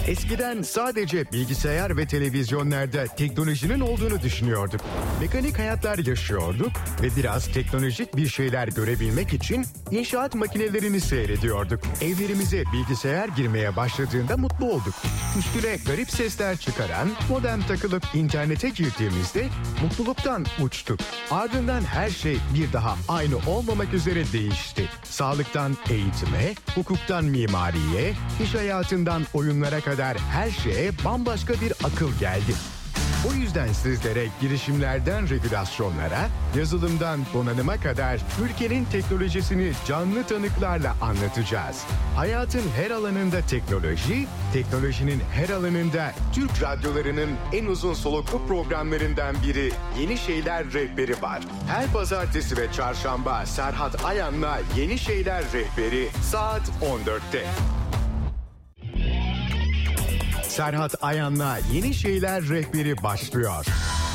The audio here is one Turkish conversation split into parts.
Eskiden sadece bilgisayar ve televizyonlarda teknolojinin olduğunu düşünüyorduk. Mekanik hayatlar yaşıyorduk ve biraz teknolojik bir şeyler görebilmek için inşaat makinelerini seyrediyorduk. Evlerimize bilgisayar girmeye başladığında mutlu olduk. Üstüne garip sesler çıkaran modem takılıp internete girdiğimizde mutluluktan uçtuk. Ardından her şey bir daha aynı olmamak üzere değişti. Sağlıktan eğitime, hukuktan mimariye, iş hayatından oyunlara kadar her şeye bambaşka bir akıl geldi. O yüzden sizlere girişimlerden regülasyonlara, yazılımdan donanıma kadar ülkenin teknolojisini canlı tanıklarla anlatacağız. Hayatın her alanında teknoloji, teknolojinin her alanında Türk radyolarının en uzun soluklu programlarından biri Yeni Şeyler Rehberi var. Her pazartesi ve çarşamba Serhat Ayan'la Yeni Şeyler Rehberi saat 14'te. Serhat Ayan'la Yeni Şeyler Rehberi başlıyor.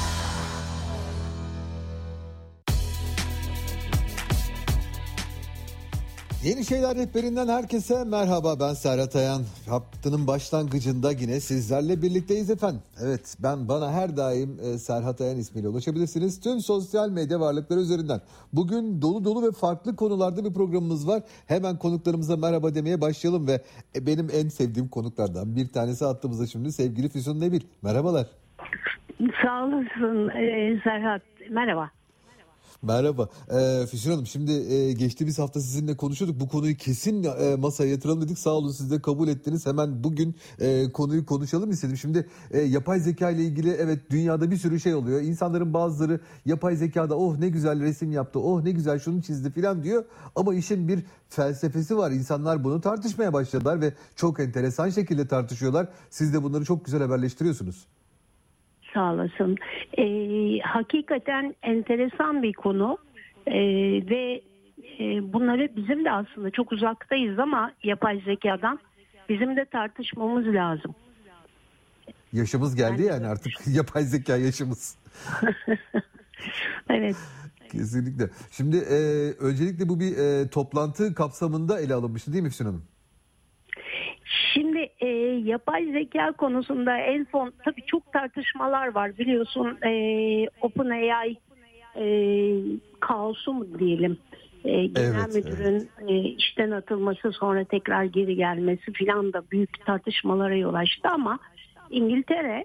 Yeni Şeyler Rehberinden herkese merhaba, ben Serhat Ayan. Haftanın başlangıcında yine sizlerle birlikteyiz efendim. Evet, bana her daim Serhat Ayan ismiyle ulaşabilirsiniz. Tüm sosyal medya varlıkları üzerinden. Bugün dolu dolu ve farklı konularda bir programımız var. Hemen konuklarımıza merhaba demeye başlayalım ve benim en sevdiğim konuklardan bir tanesi hattımızda şimdi sevgili Füsun Nebil. Merhabalar. Sağ olasın Serhat. Merhaba. Merhaba. Füsun Hanım, şimdi geçtiğimiz hafta sizinle konuşuyorduk. Bu konuyu kesin masaya yatıralım dedik. Sağ olun, siz de kabul ettiniz. Hemen bugün konuyu konuşalım istedim. Şimdi yapay zeka ile ilgili evet dünyada bir sürü şey oluyor. İnsanların bazıları yapay zekada oh ne güzel resim yaptı, oh ne güzel şunu çizdi falan diyor. Ama işin bir felsefesi var. İnsanlar bunu tartışmaya başladılar ve çok enteresan şekilde tartışıyorlar. Siz de bunları çok güzel haberleştiriyorsunuz. Sağ olasın. Hakikaten enteresan bir konu ve bunları bizim de aslında çok uzaktayız ama yapay zekadan bizim de tartışmamız lazım. Yaşımız geldi yani artık yapay zeka yaşımız. Evet. Kesinlikle. Şimdi öncelikle bu bir toplantı kapsamında ele alınmıştı değil mi Füsun Hanım? Şimdi yapay zeka konusunda en son tabii çok tartışmalar var biliyorsun. OpenAI kaosu mu diyelim, genel müdürün işten atılması sonra tekrar geri gelmesi filan da büyük tartışmalara yol açtı ama İngiltere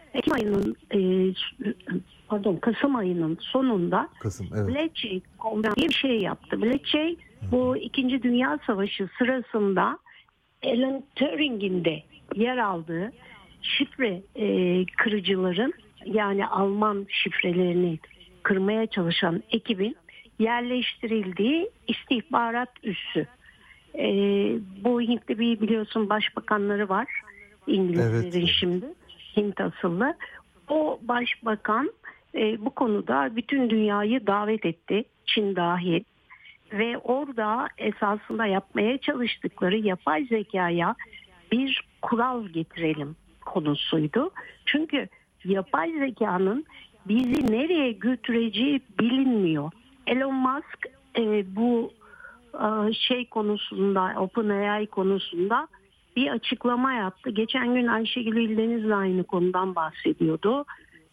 Kasım ayının sonunda Bletchley diye bir şey yaptı. Bletchley bu 2. Dünya Savaşı sırasında Alan Turing'in de yer aldığı şifre kırıcıların, yani Alman şifrelerini kırmaya çalışan ekibin yerleştirildiği istihbarat üssü. Bu Hint'te bir biliyorsun başbakanları var İngilizlerin, evet. Şimdi Hint asıllı. O başbakan bu konuda bütün dünyayı davet etti, Çin dahil. Ve orada esasında yapmaya çalıştıkları yapay zekaya bir kural getirelim konusuydu. Çünkü yapay zekanın bizi nereye götüreceği bilinmiyor. Elon Musk bu şey konusunda, OpenAI konusunda bir açıklama yaptı. Geçen gün Ayşegül İldeniz de aynı konudan bahsediyordu.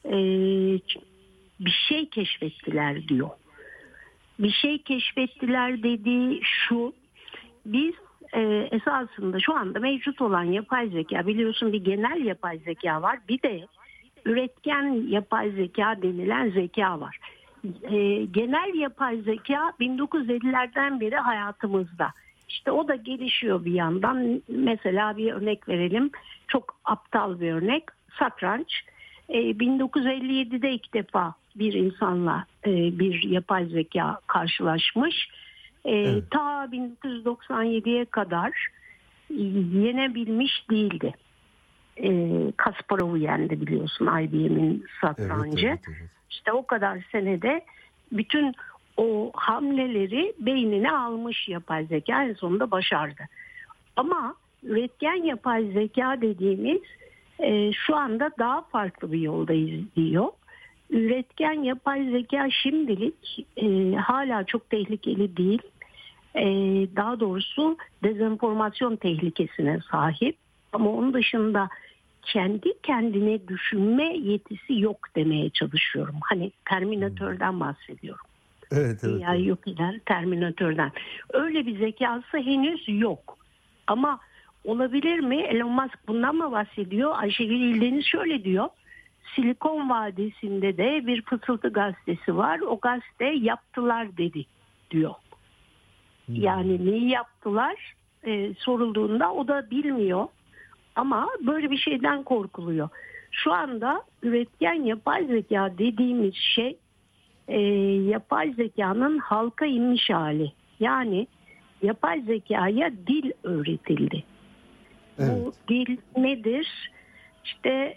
Bir şey keşfettiler diyor. Bir şey keşfettiler dediği şu: biz esasında şu anda mevcut olan yapay zeka, biliyorsun bir genel yapay zeka var, bir de üretken yapay zeka denilen zeka var. Genel yapay zeka 1950'lerden beri hayatımızda. İşte o da gelişiyor bir yandan. Mesela bir örnek verelim, çok aptal bir örnek, satranç. 1957'de ilk defa bir insanla bir yapay zeka karşılaşmış. Evet. Ta 1997'ye kadar yenebilmiş değildi. Kasparov'u yendi biliyorsun, IBM'in satrancı. Evet. İşte o kadar senede bütün o hamleleri beynine almış yapay zeka, en sonunda başardı. Ama üretken yapay zeka dediğimiz şu anda daha farklı bir yolda izliyor. Üretken yapay zeka şimdilik hala çok tehlikeli değil. Daha doğrusu dezenformasyon tehlikesine sahip. Ama onun dışında kendi kendine düşünme yetisi yok demeye çalışıyorum. Hani Terminatör'den bahsediyorum. Evet. Dünyayı yok eden Terminatör'den. Öyle bir zekası henüz yok. Ama olabilir mi? Elon Musk bundan mı bahsediyor? Ayşegül İldeniz şöyle diyor. Silikon Vadisi'nde de bir fısıltı gazetesi var. O gazete yaptılar dedi diyor. Yani neyi yaptılar sorulduğunda o da bilmiyor. Ama böyle bir şeyden korkuluyor. Şu anda üretken yapay zeka dediğimiz şey yapay zekanın halka inmiş hali. Yani yapay zekaya dil öğretildi. Evet. Bu dil nedir? İşte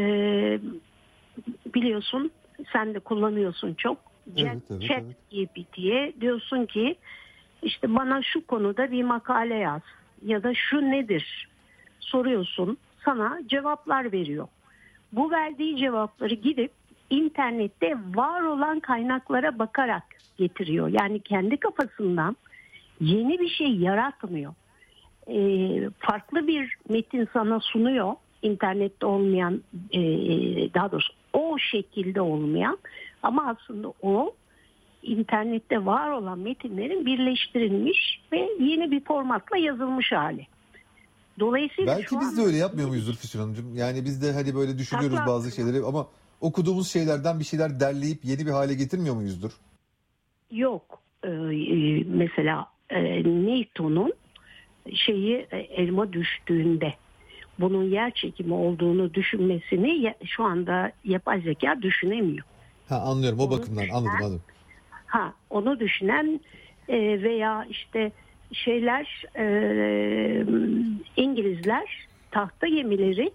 biliyorsun, sen de kullanıyorsun çok. Chat GPT'ye diyorsun ki işte bana şu konuda bir makale yaz ya da şu nedir soruyorsun, sana cevaplar veriyor. Bu verdiği cevapları gidip internette var olan kaynaklara bakarak getiriyor. Yani kendi kafasından yeni bir şey yaratmıyor. Farklı bir metin sana sunuyor. İnternette olmayan, daha doğrusu o şekilde olmayan, ama aslında o internette var olan metinlerin birleştirilmiş ve yeni bir formatla yazılmış hali. Dolayısıyla belki biz de öyle yapmıyor muyuzdur Füsun Hanımcığım? Yani biz de hani böyle düşünüyoruz bazı şeyleri ama okuduğumuz şeylerden bir şeyler derleyip yeni bir hale getirmiyor muyuzdur? Yok. Mesela Newton'un elma düştüğünde bunun yer çekimi olduğunu düşünmesini şu anda yapay zeka düşünemiyor. Anlıyorum, o bakımdan anladım. Onu düşünen veya işte İngilizler tahta gemileri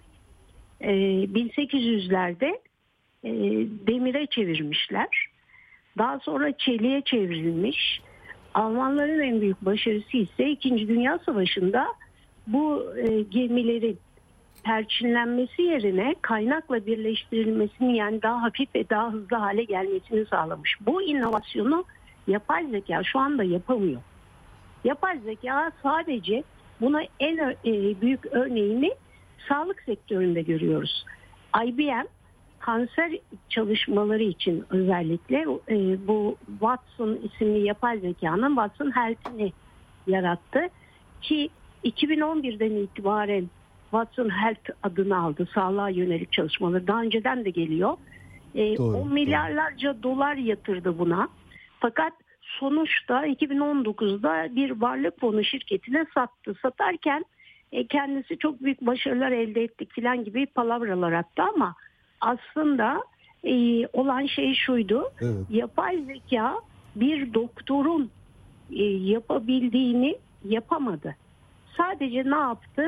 1800'lerde demire çevirmişler. Daha sonra çeliğe çevrilmiş. Almanların en büyük başarısı ise 2. Dünya Savaşı'nda bu gemilerin perçinlenmesi yerine kaynakla birleştirilmesini, yani daha hafif ve daha hızlı hale gelmesini sağlamış. Bu inovasyonu yapay zeka şu anda yapamıyor. Yapay zeka sadece buna en büyük örneğini sağlık sektöründe görüyoruz. IBM kanser çalışmaları için özellikle bu Watson isimli yapay zekanın Watson Health'ini yarattı ki 2011'den itibaren Watson Health adını aldı. Sağlığa yönelik çalışmaları daha önceden de geliyor. 10 milyarlarca dolar yatırdı buna. Fakat sonuçta 2019'da bir varlık fonu şirketine sattı. Satarken kendisi çok büyük başarılar elde ettik falan gibi palavralar attı, ama aslında olan şey şuydu. Evet. Yapay zeka bir doktorun yapabildiğini yapamadı. Sadece ne yaptı?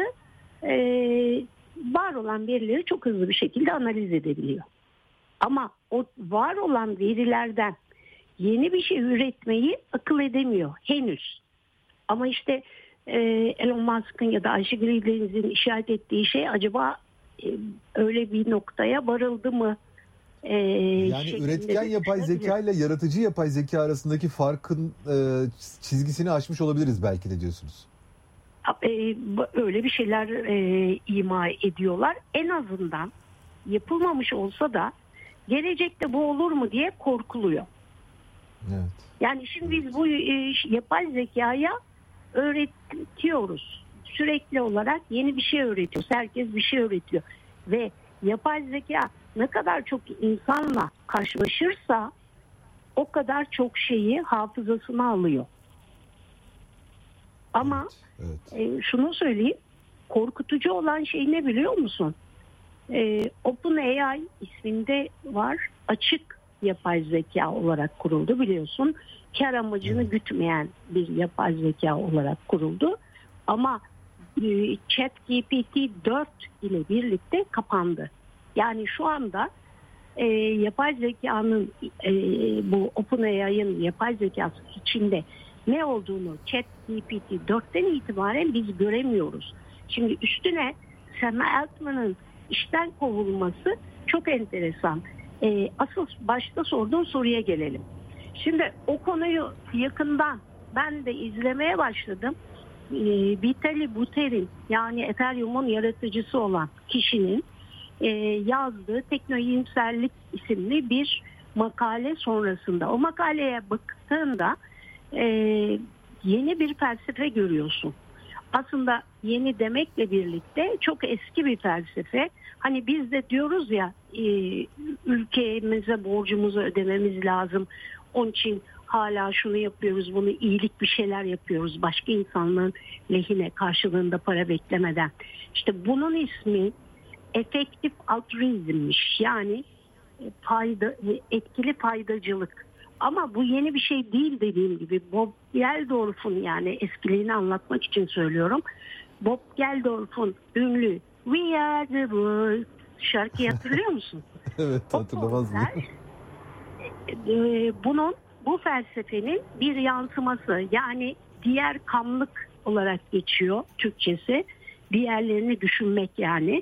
Var olan verileri çok hızlı bir şekilde analiz edebiliyor. Ama o var olan verilerden yeni bir şey üretmeyi akıl edemiyor henüz. Ama işte Elon Musk'ın ya da Ayşegül İldeniz'in işaret ettiği şey, acaba öyle bir noktaya varıldı mı? Yani üretken yapay zeka ile yaratıcı yapay zeka arasındaki farkın çizgisini aşmış olabiliriz belki de diyorsunuz. Öyle bir şeyler ima ediyorlar. En azından yapılmamış olsa da gelecekte bu olur mu diye korkuluyor. Evet. Yani şimdi biz bu yapay zekaya öğretiyoruz. Sürekli olarak yeni bir şey öğretiyoruz. Herkes bir şey öğretiyor. Ve yapay zeka ne kadar çok insanla karşılaşırsa o kadar çok şeyi hafızasına alıyor. Ama şunu söyleyeyim, korkutucu olan şey ne biliyor musun? OpenAI isminde var, açık yapay zeka olarak kuruldu, biliyorsun. Kar amacını gütmeyen bir yapay zeka olarak kuruldu. Ama ChatGPT 4 ile birlikte kapandı. Yani şu anda yapay zekanın bu OpenAI'ın yapay zekası içinde ne olduğunu ChatGPT 4'ten itibaren biz göremiyoruz. Şimdi üstüne Sam Altman'ın işten kovulması çok enteresan. Asıl başta sorduğun soruya gelelim. Şimdi o konuyu yakından ben de izlemeye başladım. Vitalik Buterin, yani Ethereum'un yaratıcısı olan kişinin yazdığı Teknoiyimserlik isimli bir makale sonrasında. O makaleye baktığında yeni bir felsefe görüyorsun. Aslında yeni demekle birlikte çok eski bir felsefe. Hani biz de diyoruz ya, ülkemize borcumuzu ödememiz lazım. Onun için hala şunu yapıyoruz, bunu, iyilik bir şeyler yapıyoruz. Başka insanların lehine, karşılığında para beklemeden. İşte bunun ismi efektif altruizmmiş. Yani etkili faydacılık. Ama bu yeni bir şey değil dediğim gibi. Bob Geldorf'un, yani eskiliğini anlatmak için söylüyorum. Bob Geldorf'un ünlü We Are The World şarkıyı hatırlıyor musun? Evet, hatırlamaz mıyım? Bu felsefenin bir yansıması, yani diğer kamlık olarak geçiyor Türkçesi. Diğerlerini düşünmek yani.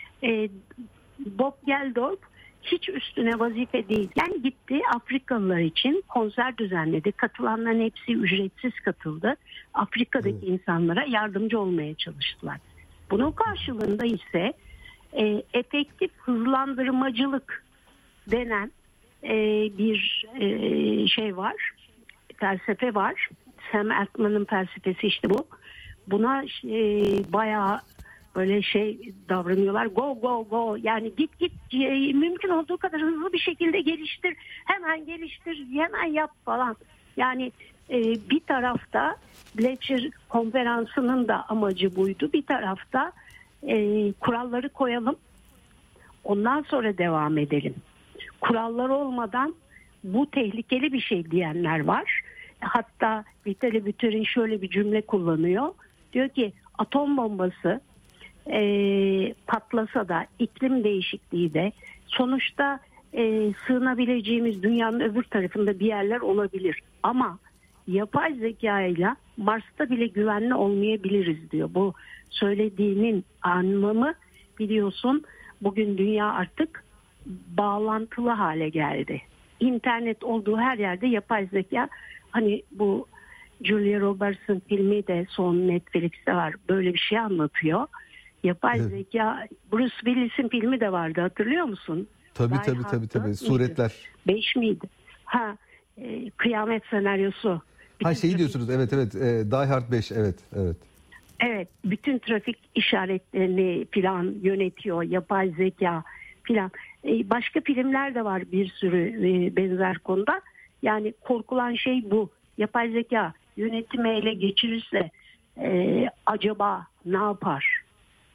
Bob Geldorf hiç üstüne vazife değil. Yani gitti, Afrikalılar için konser düzenledi. Katılanların hepsi ücretsiz katıldı. Afrika'daki insanlara yardımcı olmaya çalıştılar. Bunun karşılığında ise efektif hızlandırmacılık denen bir şey var. Felsefe var. Sam Altman'ın felsefesi işte bu. Buna bayağı böyle davranıyorlar. Go go go. Yani git mümkün olduğu kadar hızlı bir şekilde geliştir. Hemen geliştir. Hemen yap falan. Yani bir tarafta Fletcher konferansının da amacı buydu. Bir tarafta kuralları koyalım. Ondan sonra devam edelim. Kurallar olmadan bu tehlikeli bir şey diyenler var. Hatta Vitalik Buterin şöyle bir cümle kullanıyor. Diyor ki atom bombası patlasa da, iklim değişikliği de, sonuçta sığınabileceğimiz dünyanın öbür tarafında bir yerler olabilir. Ama yapay zekayla Mars'ta bile güvenli olmayabiliriz diyor. Bu söylediğinin anlamı, biliyorsun, bugün dünya artık bağlantılı hale geldi. İnternet olduğu her yerde yapay zeka, hani bu Julia Roberts'ın filmi de son Netflix'te var. Böyle bir şey anlatıyor. Yapay zeka, Bruce Willis'in filmi de vardı, hatırlıyor musun? Tabii. Suretler. 5 miydi? Kıyamet senaryosu. Diyorsunuz, evet. Die Hard 5, evet. Evet, bütün trafik işaretlerini falan yönetiyor yapay zeka falan. Başka filmler de var bir sürü benzer konuda. Yani korkulan şey bu. Yapay zeka yönetimi ele geçirirse acaba ne yapar?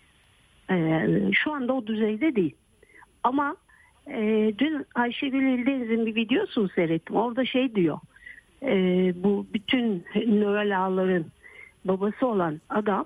Şu anda o düzeyde değil. Ama dün Ayşegül İldeniz'in bir videosunu seyrettim. Orada diyor. Bu bütün nöral ağların babası olan adam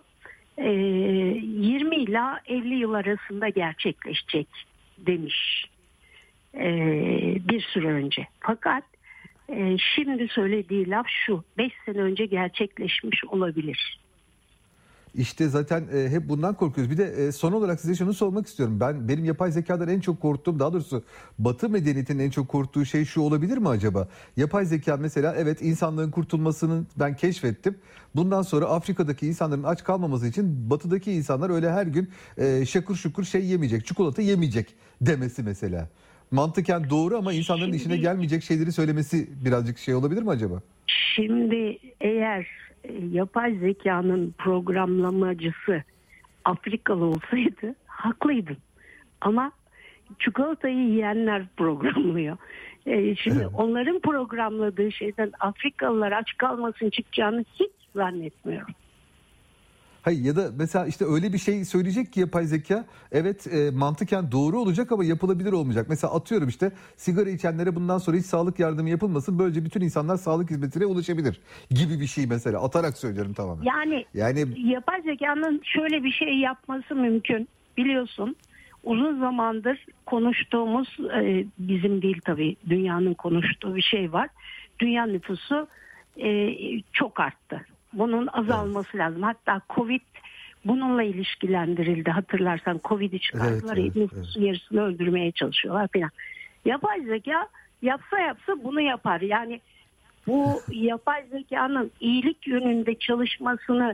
20 ila 50 yıl arasında gerçekleşecek demiş bir süre önce. Fakat şimdi söylediği laf şu: 5 sene önce gerçekleşmiş olabilir. İşte zaten hep bundan korkuyoruz. Bir de son olarak size şunu sormak istiyorum. Benim yapay zekadan en çok korktuğum, daha doğrusu Batı medeniyetinin en çok korktuğu şey şu olabilir mi acaba? Yapay zeka mesela, evet, insanlığın kurtulmasını ben keşfettim. Bundan sonra Afrika'daki insanların aç kalmaması için Batı'daki insanlar öyle her gün şakır şukur yemeyecek, çikolata yemeyecek demesi mesela. Mantıken doğru ama insanların işine gelmeyecek şeyleri söylemesi birazcık olabilir mi acaba? Şimdi eğer yapay zekanın programlamacısı Afrikalı olsaydı haklıydın. Ama çikolatayı yiyenler programlıyor. Şimdi onların programladığı şeyden Afrikalılar aç kalmasın çıkacağını hiç zannetmiyorum. Hayır, ya da mesela işte öyle bir şey söyleyecek ki yapay zeka, evet, mantıken doğru olacak ama yapılabilir olmayacak. Mesela atıyorum, işte sigara içenlere bundan sonra hiç sağlık yardımı yapılmasın, böylece bütün insanlar sağlık hizmetine ulaşabilir gibi bir şey, mesela atarak söylüyorum tamamen. Yani yapay zekanın şöyle bir şey yapması mümkün, biliyorsun. Uzun zamandır konuştuğumuz, bizim değil tabii, dünyanın konuştuğu bir şey var. Dünya nüfusu çok arttı. Bunun azalması lazım. Hatta Covid bununla ilişkilendirildi. Hatırlarsan Covid'i çıkardılar. Nüfusun yarısını öldürmeye çalışıyorlar falan. Yapay zeka yapsa bunu yapar. Yani bu yapay zekanın iyilik yönünde çalışmasını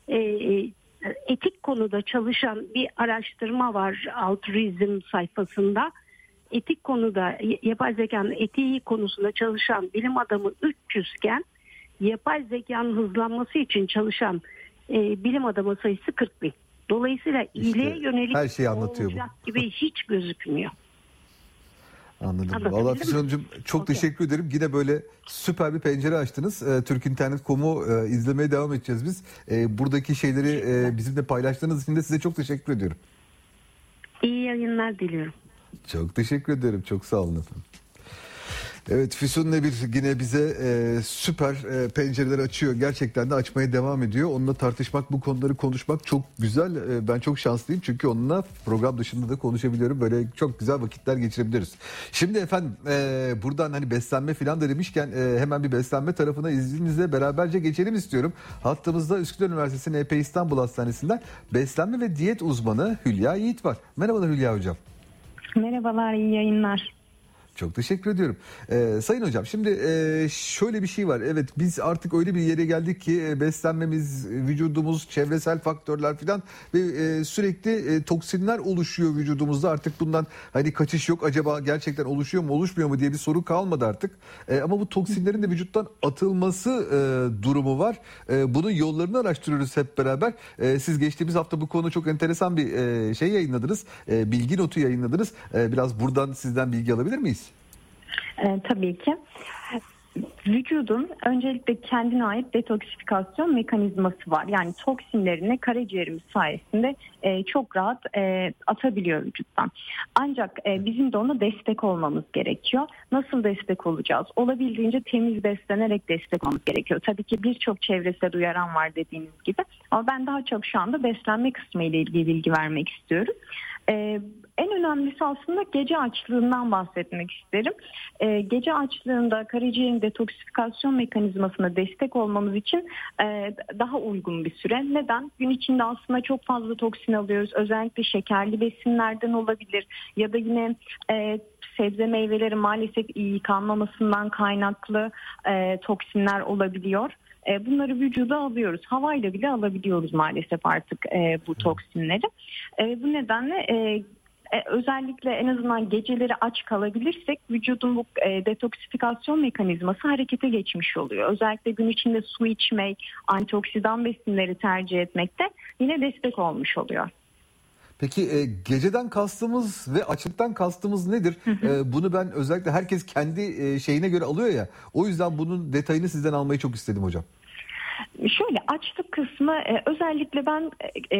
etik konuda çalışan bir araştırma var Altruizm sayfasında. Etik konuda, yapay zekanın etiği konusunda çalışan bilim adamı 300 iken yapay zekanın hızlanması için çalışan bilim adamı sayısı 40.000. Dolayısıyla iyiliğe yönelik her şeyi anlatıyor olacak gibi hiç gözükmüyor. Anladım. Vallahi Füsun Hanımcığım çok teşekkür ederim. Yine böyle süper bir pencere açtınız. Türkinternet.com'u izlemeye devam edeceğiz biz. Buradaki şeyleri bizimle paylaştığınız için de size çok teşekkür ediyorum. İyi yayınlar diliyorum. Çok teşekkür ederim. Çok sağ olun efendim. Evet, Füsun Nebir yine bize süper pencereler açıyor. Gerçekten de açmaya devam ediyor. Onunla tartışmak, bu konuları konuşmak çok güzel. Ben çok şanslıyım çünkü onunla program dışında da konuşabiliyorum. Böyle çok güzel vakitler geçirebiliriz. Şimdi efendim buradan hani beslenme falan da demişken hemen bir beslenme tarafına izninizle beraberce geçelim istiyorum. Hattımızda Üsküdar Üniversitesi NP İstanbul Hastanesi'nden beslenme ve diyet uzmanı Hülya Yiğit var. Merhabalar Hülya Hocam. Merhabalar, iyi yayınlar. Çok teşekkür ediyorum. Sayın hocam şimdi şöyle bir şey var. Evet biz artık öyle bir yere geldik ki beslenmemiz, vücudumuz, çevresel faktörler falan ve sürekli toksinler oluşuyor vücudumuzda. Artık bundan hani kaçış yok. Acaba gerçekten oluşuyor mu oluşmuyor mu diye bir soru kalmadı artık. Ama bu toksinlerin de vücuttan atılması durumu var. Bunun yollarını araştırıyoruz hep beraber. Siz geçtiğimiz hafta bu konu çok enteresan bir şey yayınladınız. Bilgi notu yayınladınız. Biraz buradan sizden bilgi alabilir miyiz? Tabii ki. Vücudun öncelikle kendine ait detoksifikasyon mekanizması var. Yani toksinlerini karaciğerimiz sayesinde çok rahat atabiliyor vücuttan. Ancak bizim de ona destek olmamız gerekiyor. Nasıl destek olacağız? Olabildiğince temiz beslenerek destek olmamız gerekiyor. Tabii ki birçok çevresel uyaran var dediğiniz gibi. Ama ben daha çok şu anda beslenme kısmı ile ilgili bilgi vermek istiyorum. En önemlisi aslında gece açlığından bahsetmek isterim. Gece açlığında karaciğerin detoksifikasyon mekanizmasına destek olmamız için daha uygun bir süre. Neden? Gün içinde aslında çok fazla toksin alıyoruz. Özellikle şekerli besinlerden olabilir ya da yine sebze meyveleri maalesef iyi yıkanmamasından kaynaklı toksinler olabiliyor. Bunları vücuda alıyoruz. Havayla bile alabiliyoruz maalesef artık bu toksinleri. Bu nedenle özellikle en azından geceleri aç kalabilirsek vücudun bu detoksifikasyon mekanizması harekete geçmiş oluyor. Özellikle gün içinde su içmek, antioksidan besinleri tercih etmek de yine destek olmuş oluyor. Peki geceden kastımız ve açlıktan kastımız nedir? Bunu ben özellikle herkes kendi şeyine göre alıyor ya. O yüzden bunun detayını sizden almayı çok istedim hocam. Şöyle açlık kısmı özellikle ben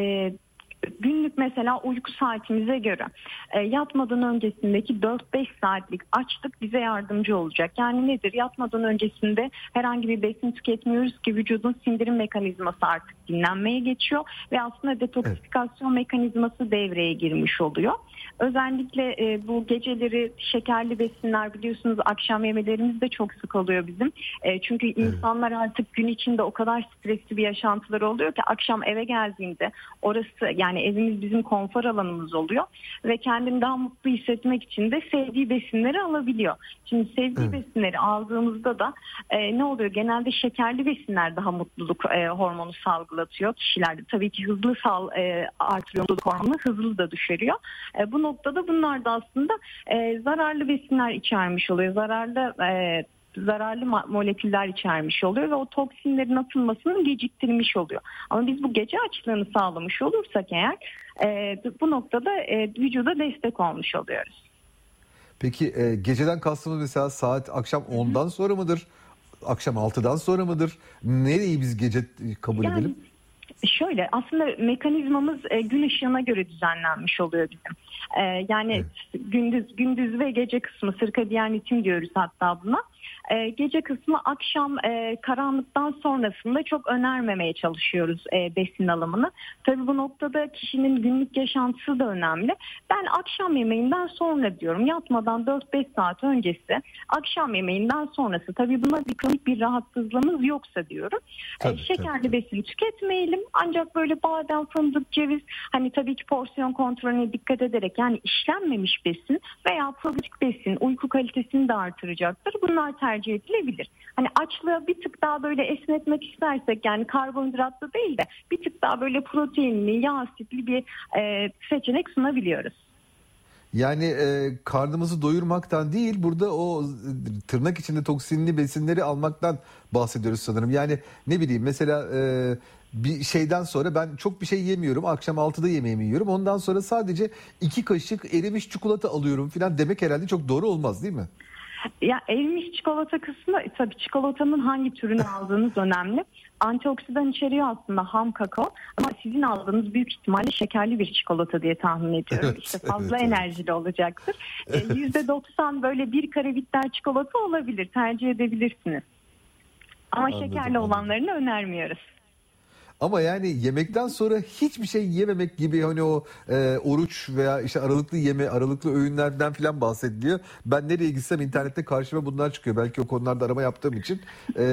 günlük mesela uyku saatimize göre yatmadan öncesindeki 4-5 saatlik açlık bize yardımcı olacak. Yani nedir? Yatmadan öncesinde herhangi bir besin tüketmiyoruz ki vücudun sindirim mekanizması artık dinlenmeye geçiyor ve aslında detoksifikasyon mekanizması devreye girmiş oluyor. Özellikle bu geceleri şekerli besinler biliyorsunuz akşam yemelerimiz de çok sık oluyor bizim. Çünkü insanlar artık gün içinde o kadar stresli bir yaşantıları oluyor ki akşam eve geldiğinde orası yani evimiz bizim konfor alanımız oluyor ve kendini daha mutlu hissetmek için de sevdiği besinleri alabiliyor. Şimdi sevdiği besinleri aldığımızda da ne oluyor? Genelde şekerli besinler daha mutluluk hormonu salgılatıyor kişilerde. Tabii ki hızlı artırıyor mutluluk hormonunu, hızlı da düşürüyor. Bu noktada bunlar da aslında zararlı besinler içermiş oluyor. Zararlı moleküller içermiş oluyor ve o toksinlerin atılmasını geciktirmiş oluyor. Ama biz bu gece açlığını sağlamış olursak eğer bu noktada vücuda destek olmuş oluyoruz. Peki geceden kastımız mesela saat akşam 10'dan sonra mıdır? Akşam 6'dan sonra mıdır? Nereyi biz gece kabul edelim? Şöyle aslında mekanizmamız gün ışığına göre düzenlenmiş oluyor bizim. Yani gündüz ve gece kısmı sirkadiyen ritim diyoruz hatta buna. Gece kısmı akşam karanlıktan sonrasında çok önermemeye çalışıyoruz besin alımını. Tabii bu noktada kişinin günlük yaşantısı da önemli. Ben akşam yemeğinden sonra diyorum yatmadan 4-5 saat öncesi akşam yemeğinden sonrası tabii buna kronik bir rahatsızlığımız yoksa diyorum. Şekerli besin tüketmeyelim ancak böyle badem, fındık, ceviz hani tabii ki porsiyon kontrolüne dikkat ederek yani işlenmemiş besin veya probiyotik besin uyku kalitesini de artıracaktır. Bunlar bunlar tercih edilebilir. Hani açlığı bir tık daha böyle esnetmek istersek, yani karbonhidratlı değil de bir tık daha böyle proteinli, yağ asitli bir seçenek sunabiliyoruz. Yani karnımızı doyurmaktan değil, burada o tırnak içinde toksinli besinleri almaktan bahsediyoruz sanırım. Yani ne bileyim, mesela bir şeyden sonra ben çok bir şey yemiyorum. Akşam 6'da yemeğimi yiyorum. Ondan sonra sadece 2 kaşık erimiş çikolata alıyorum falan demek herhalde çok doğru olmaz, değil mi? Ya erimiş çikolata kısmı, tabii çikolatanın hangi türünü aldığınız önemli. Antioksidan içeriyor aslında ham kakao, ama sizin aldığınız büyük ihtimalle şekerli bir çikolata diye tahmin ediyorum. Evet, işte fazla evet. enerjili olacaktır. %90 böyle bir kare bitter çikolata olabilir, tercih edebilirsiniz. Ama Anladım, şekerli anladım. olanlarını önermiyoruz. Ama yani yemekten sonra hiçbir şey yememek gibi, hani o oruç veya işte aralıklı yeme, aralıklı öğünlerden falan bahsediliyor. Ben nereye gitsem internette karşıma bunlar çıkıyor. Belki o konularda arama yaptığım için.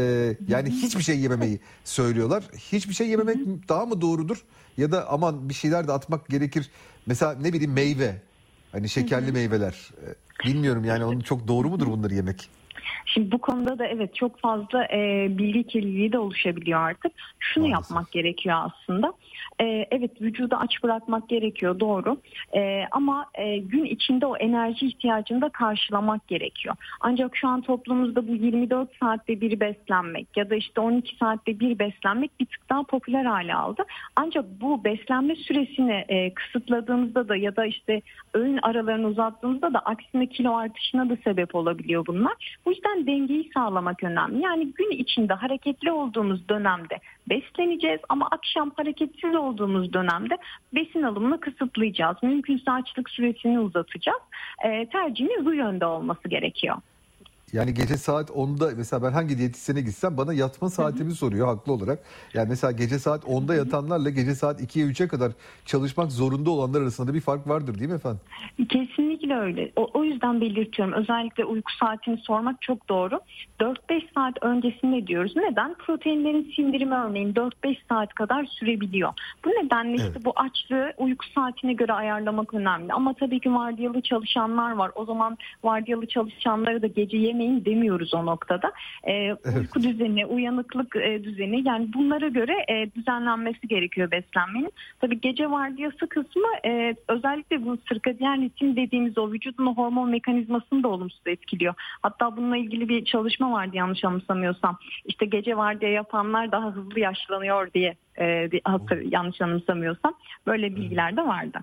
Yani hiçbir şey yememeyi söylüyorlar. Hiçbir şey yememek daha mı doğrudur? Ya da aman bir şeyler de atmak gerekir. Mesela ne bileyim, meyve. Hani şekerli meyveler. Bilmiyorum yani, onun çok doğru mudur bunları yemek? Şimdi bu konuda da evet, çok fazla bilgi kirliliği de oluşabiliyor artık. Şunu Maalesef. yapmak gerekiyor aslında. Evet, vücudu aç bırakmak gerekiyor, doğru. Ama gün içinde o enerji ihtiyacını da karşılamak gerekiyor. Ancak şu an toplumumuzda bu 24 saatte bir beslenmek ya da işte 12 saatte bir beslenmek bir tık daha popüler hale aldı. Ancak bu beslenme süresini kısıtladığınızda da ya da işte öğün aralarını uzattığınızda da aksine kilo artışına da sebep olabiliyor bunlar. Bu yüzden dengeyi sağlamak önemli. Yani gün içinde hareketli olduğumuz dönemde besleneceğiz, ama akşam hareketsiz olduğumuz dönemde besin alımını kısıtlayacağız. Mümkünse açlık süresini uzatacağız. Tercihimiz bu yönde olması gerekiyor. Yani gece saat 10'da mesela ben hangi diyetisyene gitsem bana yatma saatimi soruyor haklı olarak. Yani mesela gece saat 10'da yatanlarla gece saat 2'ye 3'e kadar çalışmak zorunda olanlar arasında da bir fark vardır, değil mi efendim? Kesinlikle öyle. O yüzden belirtiyorum. Özellikle uyku saatini sormak çok doğru. 4-5 saat öncesinde diyoruz. Neden? Proteinlerin sindirimi örneğin 4-5 saat kadar sürebiliyor. Bu nedenle işte bu açlığı uyku saatine göre ayarlamak önemli. Ama tabii ki vardiyalı çalışanlar var. O zaman vardiyalı çalışanlara da gece yemeyin demiyoruz o noktada. Uyku düzeni, uyanıklık düzeni, yani bunlara göre düzenlenmesi gerekiyor beslenmenin. Tabii gece vardiyası kısmı özellikle bu sirkadiyen ritim dediğimiz o vücudun hormon mekanizmasını da olumsuz etkiliyor. Hatta bununla ilgili bir çalışma vardı yanlış anımsamıyorsam. İşte gece vardiya yapanlar daha hızlı yaşlanıyor diye yanlış anımsamıyorsam böyle bilgiler de vardı.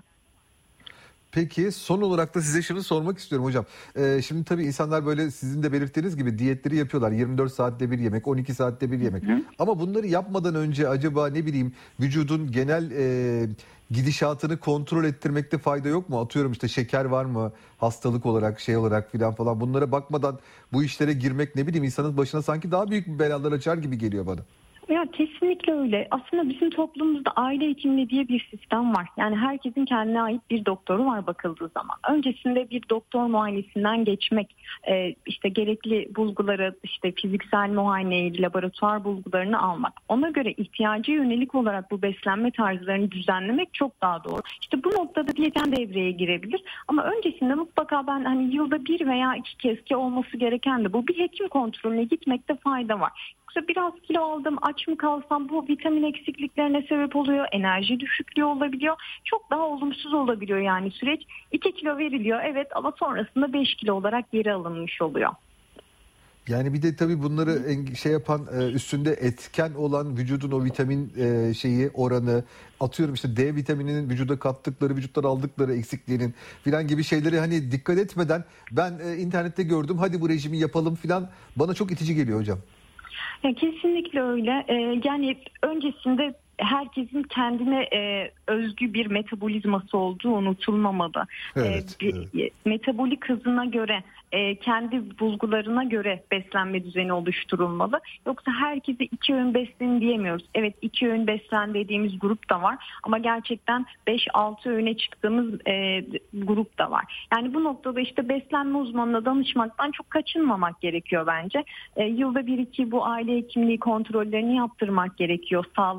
Peki son olarak da size şunu sormak istiyorum hocam. Şimdi tabii insanlar böyle sizin de belirttiğiniz gibi diyetleri yapıyorlar. 24 saatte bir yemek, 12 saatte bir yemek. Ama bunları yapmadan önce acaba ne bileyim vücudun genel gidişatını kontrol ettirmekte fayda yok mu? Atıyorum işte şeker var mı? Hastalık olarak, şey olarak falan bunlara bakmadan bu işlere girmek ne bileyim insanın başına sanki daha büyük bir belalar açar gibi geliyor bana. Ya kesinlikle öyle. Aslında bizim toplumumuzda aile hekimliği diye bir sistem var. Yani herkesin kendine ait bir doktoru var bakıldığı zaman. Öncesinde bir doktor muayenesinden geçmek, işte gerekli bulguları, işte fiziksel muayene, laboratuvar bulgularını almak. Ona göre ihtiyacı yönelik olarak bu beslenme tarzlarını düzenlemek çok daha doğru. İşte bu noktada diyetisyen devreye girebilir. Ama öncesinde mutlaka ben hani yılda 1 veya 2 kez ki olması gereken de bu bir hekim kontrolüne gitmekte fayda var. Biraz kilo aldım, aç mı kalsam, bu vitamin eksikliklerine sebep oluyor, enerji düşüklüğü olabiliyor. Çok daha olumsuz olabiliyor yani süreç. 2 kilo veriliyor evet, ama sonrasında 5 kilo olarak geri alınmış oluyor. Yani bir de tabii bunları şey yapan, üstünde etken olan vücudun o vitamin oranı, atıyorum işte D vitamininin vücuda kattıkları, vücuttan aldıkları eksikliğinin filan gibi şeyleri hani dikkat etmeden ben internette gördüm hadi bu rejimi yapalım filan, bana çok itici geliyor hocam. Kesinlikle öyle. Yani öncesinde herkesin kendine özgü bir metabolizması olduğu unutulmamalı. Evet, Metabolik hızına göre, kendi bulgularına göre beslenme düzeni oluşturulmalı. Yoksa herkese 2 öğün beslenin diyemiyoruz. Evet, 2 öğün beslen dediğimiz grup da var. Ama gerçekten 5-6 öğüne çıktığımız grup da var. Yani bu noktada işte beslenme uzmanına danışmaktan çok kaçınmamak gerekiyor bence. Yılda 1-2 bu aile hekimliği kontrollerini yaptırmak gerekiyor. Sağlıklı birey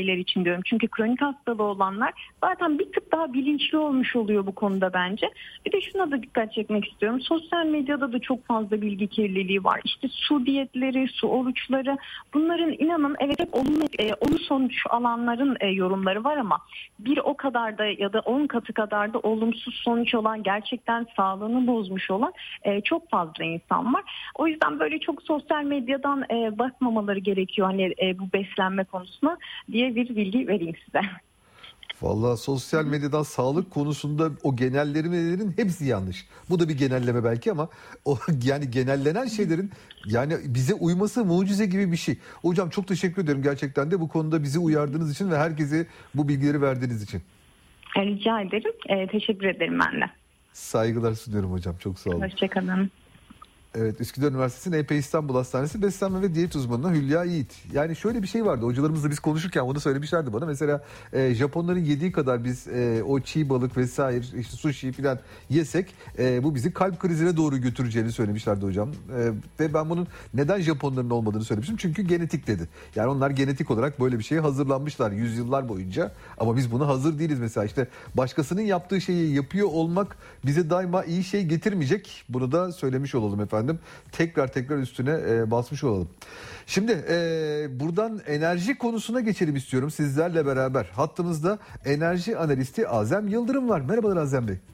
bireyler için diyorum. Çünkü kronik hastalığı olanlar zaten bir tık daha bilinçli olmuş oluyor bu konuda bence. Bir de şuna da dikkat çekmek istiyorum. Sosyal medyada da çok fazla bilgi kirliliği var. İşte su diyetleri, su oruçları, bunların inanın evet hep olumlu sonuç alanların yorumları var ama bir o kadar da ya da 10 katı kadar da olumsuz sonuç olan, gerçekten sağlığını bozmuş olan çok fazla insan var. O yüzden böyle çok sosyal medyadan bakmamaları gerekiyor hani bu beslenme konusuna diye bir bilgi vereyim size. Vallahi sosyal medyadan sağlık konusunda o genellemelerin hepsi yanlış. Bu da bir genelleme belki ama o yani genellenen şeylerin yani bize uyması mucize gibi bir şey. Hocam çok teşekkür ederim gerçekten de bu konuda bizi uyardığınız için ve herkese bu bilgileri verdiğiniz için. Rica ederim. Teşekkür ederim ben de. Saygılar sunuyorum hocam. Çok sağ olun. Hoşçakalın. Evet, Üsküdar Üniversitesi'nin EP İstanbul Hastanesi beslenme ve diyet uzmanı Hülya Yiğit. Yani şöyle bir şey vardı. Hocalarımızla biz konuşurken bunu söylemişlerdi bana. Mesela Japonların yediği kadar biz o çiğ balık vesaire işte sushi falan yesek bu bizi kalp krizine doğru götüreceğini söylemişlerdi hocam. Ve ben bunun neden Japonların olmadığını söylemiştim. Çünkü genetik dedi. Yani onlar genetik olarak böyle bir şeye hazırlanmışlar yüzyıllar boyunca. Ama biz buna hazır değiliz mesela. İşte başkasının yaptığı şeyi yapıyor olmak bize daima iyi şey getirmeyecek. Bunu da söylemiş olalım efendim. Tekrar üstüne basmış olalım. Şimdi buradan enerji konusuna geçelim istiyorum sizlerle beraber. Hattımızda enerji analisti Azem Yıldırım var. Merhabalar Azem Bey.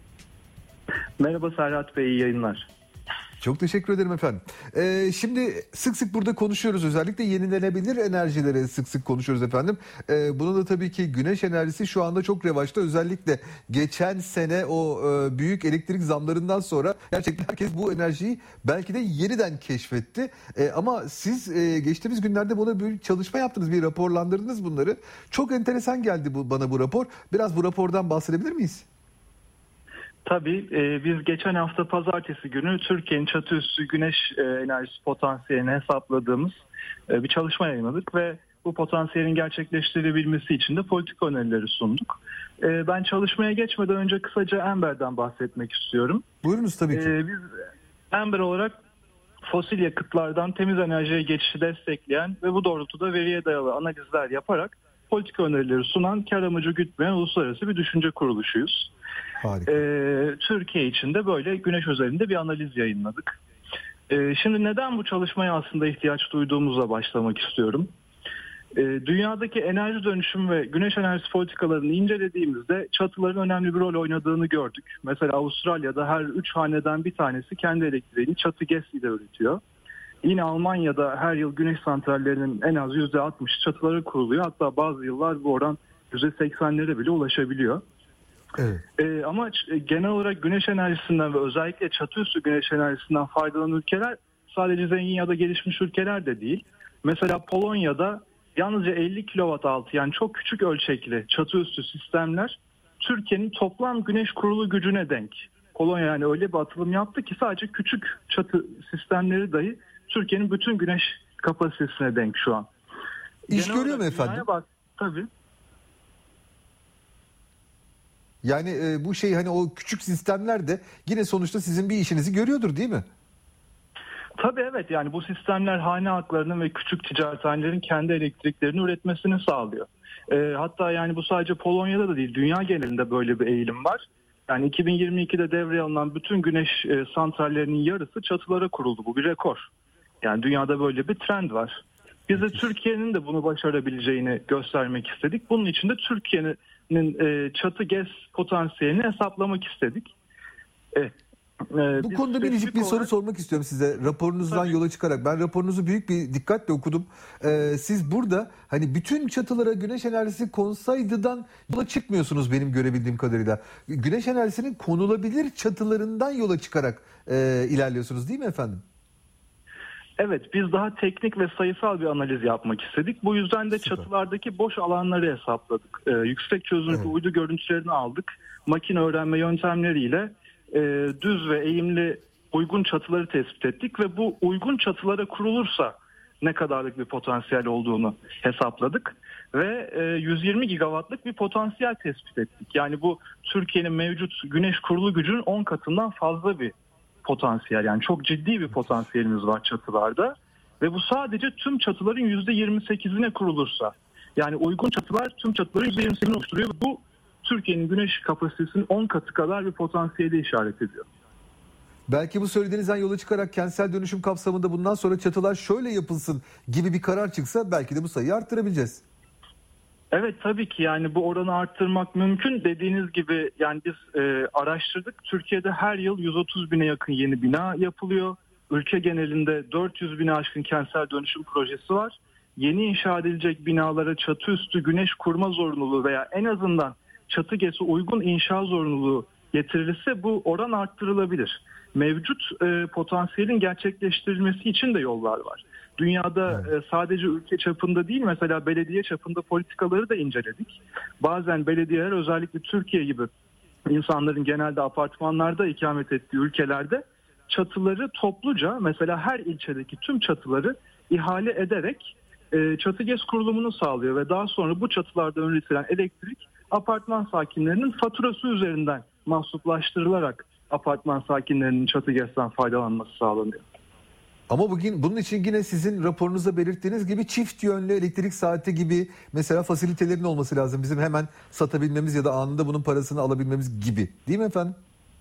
Merhaba Serhat Bey, iyi yayınlar. Çok teşekkür ederim efendim. Şimdi sık sık burada konuşuyoruz. Özellikle yenilenebilir enerjileri sık sık konuşuyoruz efendim. Bunun da tabii ki güneş enerjisi şu anda çok revaçta. Özellikle geçen sene o büyük elektrik zamlarından sonra gerçekten herkes bu enerjiyi belki de yeniden keşfetti. Ama siz geçtiğimiz günlerde buna bir çalışma yaptınız. Bir raporlandırdınız bunları. Çok enteresan geldi bana bu rapor. Biraz bu rapordan bahsedebilir miyiz? Tabii biz geçen hafta pazartesi günü Türkiye'nin çatı üstü güneş enerjisi potansiyelini hesapladığımız bir çalışma yayınladık ve bu potansiyelin gerçekleştirilebilmesi için de politika önerileri sunduk. Ben çalışmaya geçmeden önce kısaca Amber'den bahsetmek istiyorum. Buyurunuz tabii ki. Biz Amber olarak fosil yakıtlardan temiz enerjiye geçişi destekleyen ve bu doğrultuda veriye dayalı analizler yaparak politika önerileri sunan, kar amacı gütmeyen uluslararası bir düşünce kuruluşuyuz. Türkiye için de böyle güneş özelinde bir analiz yayınladık. Şimdi neden bu çalışmaya aslında ihtiyaç duyduğumuzla başlamak istiyorum. Dünyadaki enerji dönüşüm ve güneş enerjisi politikalarını incelediğimizde çatıların önemli bir rol oynadığını gördük. Mesela Avustralya'da her 3 haneden bir tanesi kendi elektriğini çatı GES ile üretiyor. Yine Almanya'da her yıl güneş santrallerinin en az %60 çatılara kuruluyor. Hatta bazı yıllar bu oran %80'lere bile ulaşabiliyor. Evet. Ama genel olarak güneş enerjisinden ve özellikle çatı üstü güneş enerjisinden faydalanan ülkeler sadece zengin ya da gelişmiş ülkeler de değil. Mesela Polonya'da yalnızca 50 kW altı, yani çok küçük ölçekli çatı üstü sistemler Türkiye'nin toplam güneş kurulu gücüne denk. Polonya yani öyle bir atılım yaptı ki sadece küçük çatı sistemleri dahi Türkiye'nin bütün güneş kapasitesine denk şu an. İş görüyor mu efendim? Tabii. Yani bu şey hani o küçük sistemler de yine sonuçta sizin bir işinizi görüyordur değil mi? Tabii evet, yani bu sistemler hane halklarının ve küçük ticarethanelerin kendi elektriklerini üretmesini sağlıyor. Hatta yani bu sadece Polonya'da da değil, dünya genelinde böyle bir eğilim var. Yani 2022'de devreye alınan bütün güneş santrallerinin yarısı çatılara kuruldu. Bu bir rekor. Yani dünyada böyle bir trend var. Biz de Türkiye'nin de bunu başarabileceğini göstermek istedik. Bunun için de Türkiye'nin çatı GES potansiyelini hesaplamak istedik. Bu konuda minicik bir soru sormak istiyorum size. Raporunuzdan yola çıkarak. Ben raporunuzu büyük bir dikkatle okudum. Siz burada hani bütün çatılara güneş enerjisi konsaydıdan yola çıkmıyorsunuz benim görebildiğim kadarıyla. Güneş enerjisinin konulabilir çatılarından yola çıkarak ilerliyorsunuz değil mi efendim? Evet, biz daha teknik ve sayısal bir analiz yapmak istedik. Bu yüzden de çatılardaki boş alanları hesapladık. Yüksek çözünürlüklü uydu görüntülerini aldık. Makine öğrenme yöntemleriyle düz ve eğimli uygun çatıları tespit ettik ve bu uygun çatılara kurulursa ne kadarlık bir potansiyel olduğunu hesapladık ve 120 gigawattlık bir potansiyel tespit ettik. Yani bu Türkiye'nin mevcut güneş kurulu gücünün 10 katından fazla bir potansiyel, yani çok ciddi bir potansiyelimiz var çatılarda ve bu sadece tüm çatıların %28'ine kurulursa. Yani uygun çatılar tüm çatıların %20'sini oluşturuyor. Bu Türkiye'nin güneş kapasitesinin 10 katı kadar bir potansiyeli işaret ediyor. Belki bu söylediğinizden yola çıkarak kentsel dönüşüm kapsamında bundan sonra çatılar şöyle yapılsın gibi bir karar çıksa belki de bu sayıyı arttırabileceğiz. Evet, tabii ki yani bu oranı arttırmak mümkün. Dediğiniz gibi yani biz araştırdık. Türkiye'de her yıl 130 bine yakın yeni bina yapılıyor. Ülke genelinde 400 bine aşkın kentsel dönüşüm projesi var. Yeni inşa edilecek binalara çatı üstü güneş kurma zorunluluğu veya en azından çatı GES'e uygun inşa zorunluluğu getirilirse bu oran arttırılabilir. Mevcut potansiyelin gerçekleştirilmesi için de yollar var. Dünyada sadece ülke çapında değil, mesela belediye çapında politikaları da inceledik. Bazen belediyeler, özellikle Türkiye gibi insanların genelde apartmanlarda ikamet ettiği ülkelerde çatıları topluca, mesela her ilçedeki tüm çatıları ihale ederek çatı GES kurulumunu sağlıyor ve daha sonra bu çatılarda üretilen elektrik apartman sakinlerinin faturası üzerinden mahsuplaştırılarak apartman sakinlerinin çatı GES'ten faydalanması sağlanıyor. Ama bugün bunun için yine sizin raporunuzda belirttiğiniz gibi çift yönlü elektrik saati gibi mesela fasilitelerin olması lazım. Bizim hemen satabilmemiz ya da anında bunun parasını alabilmemiz gibi. Değil mi efendim?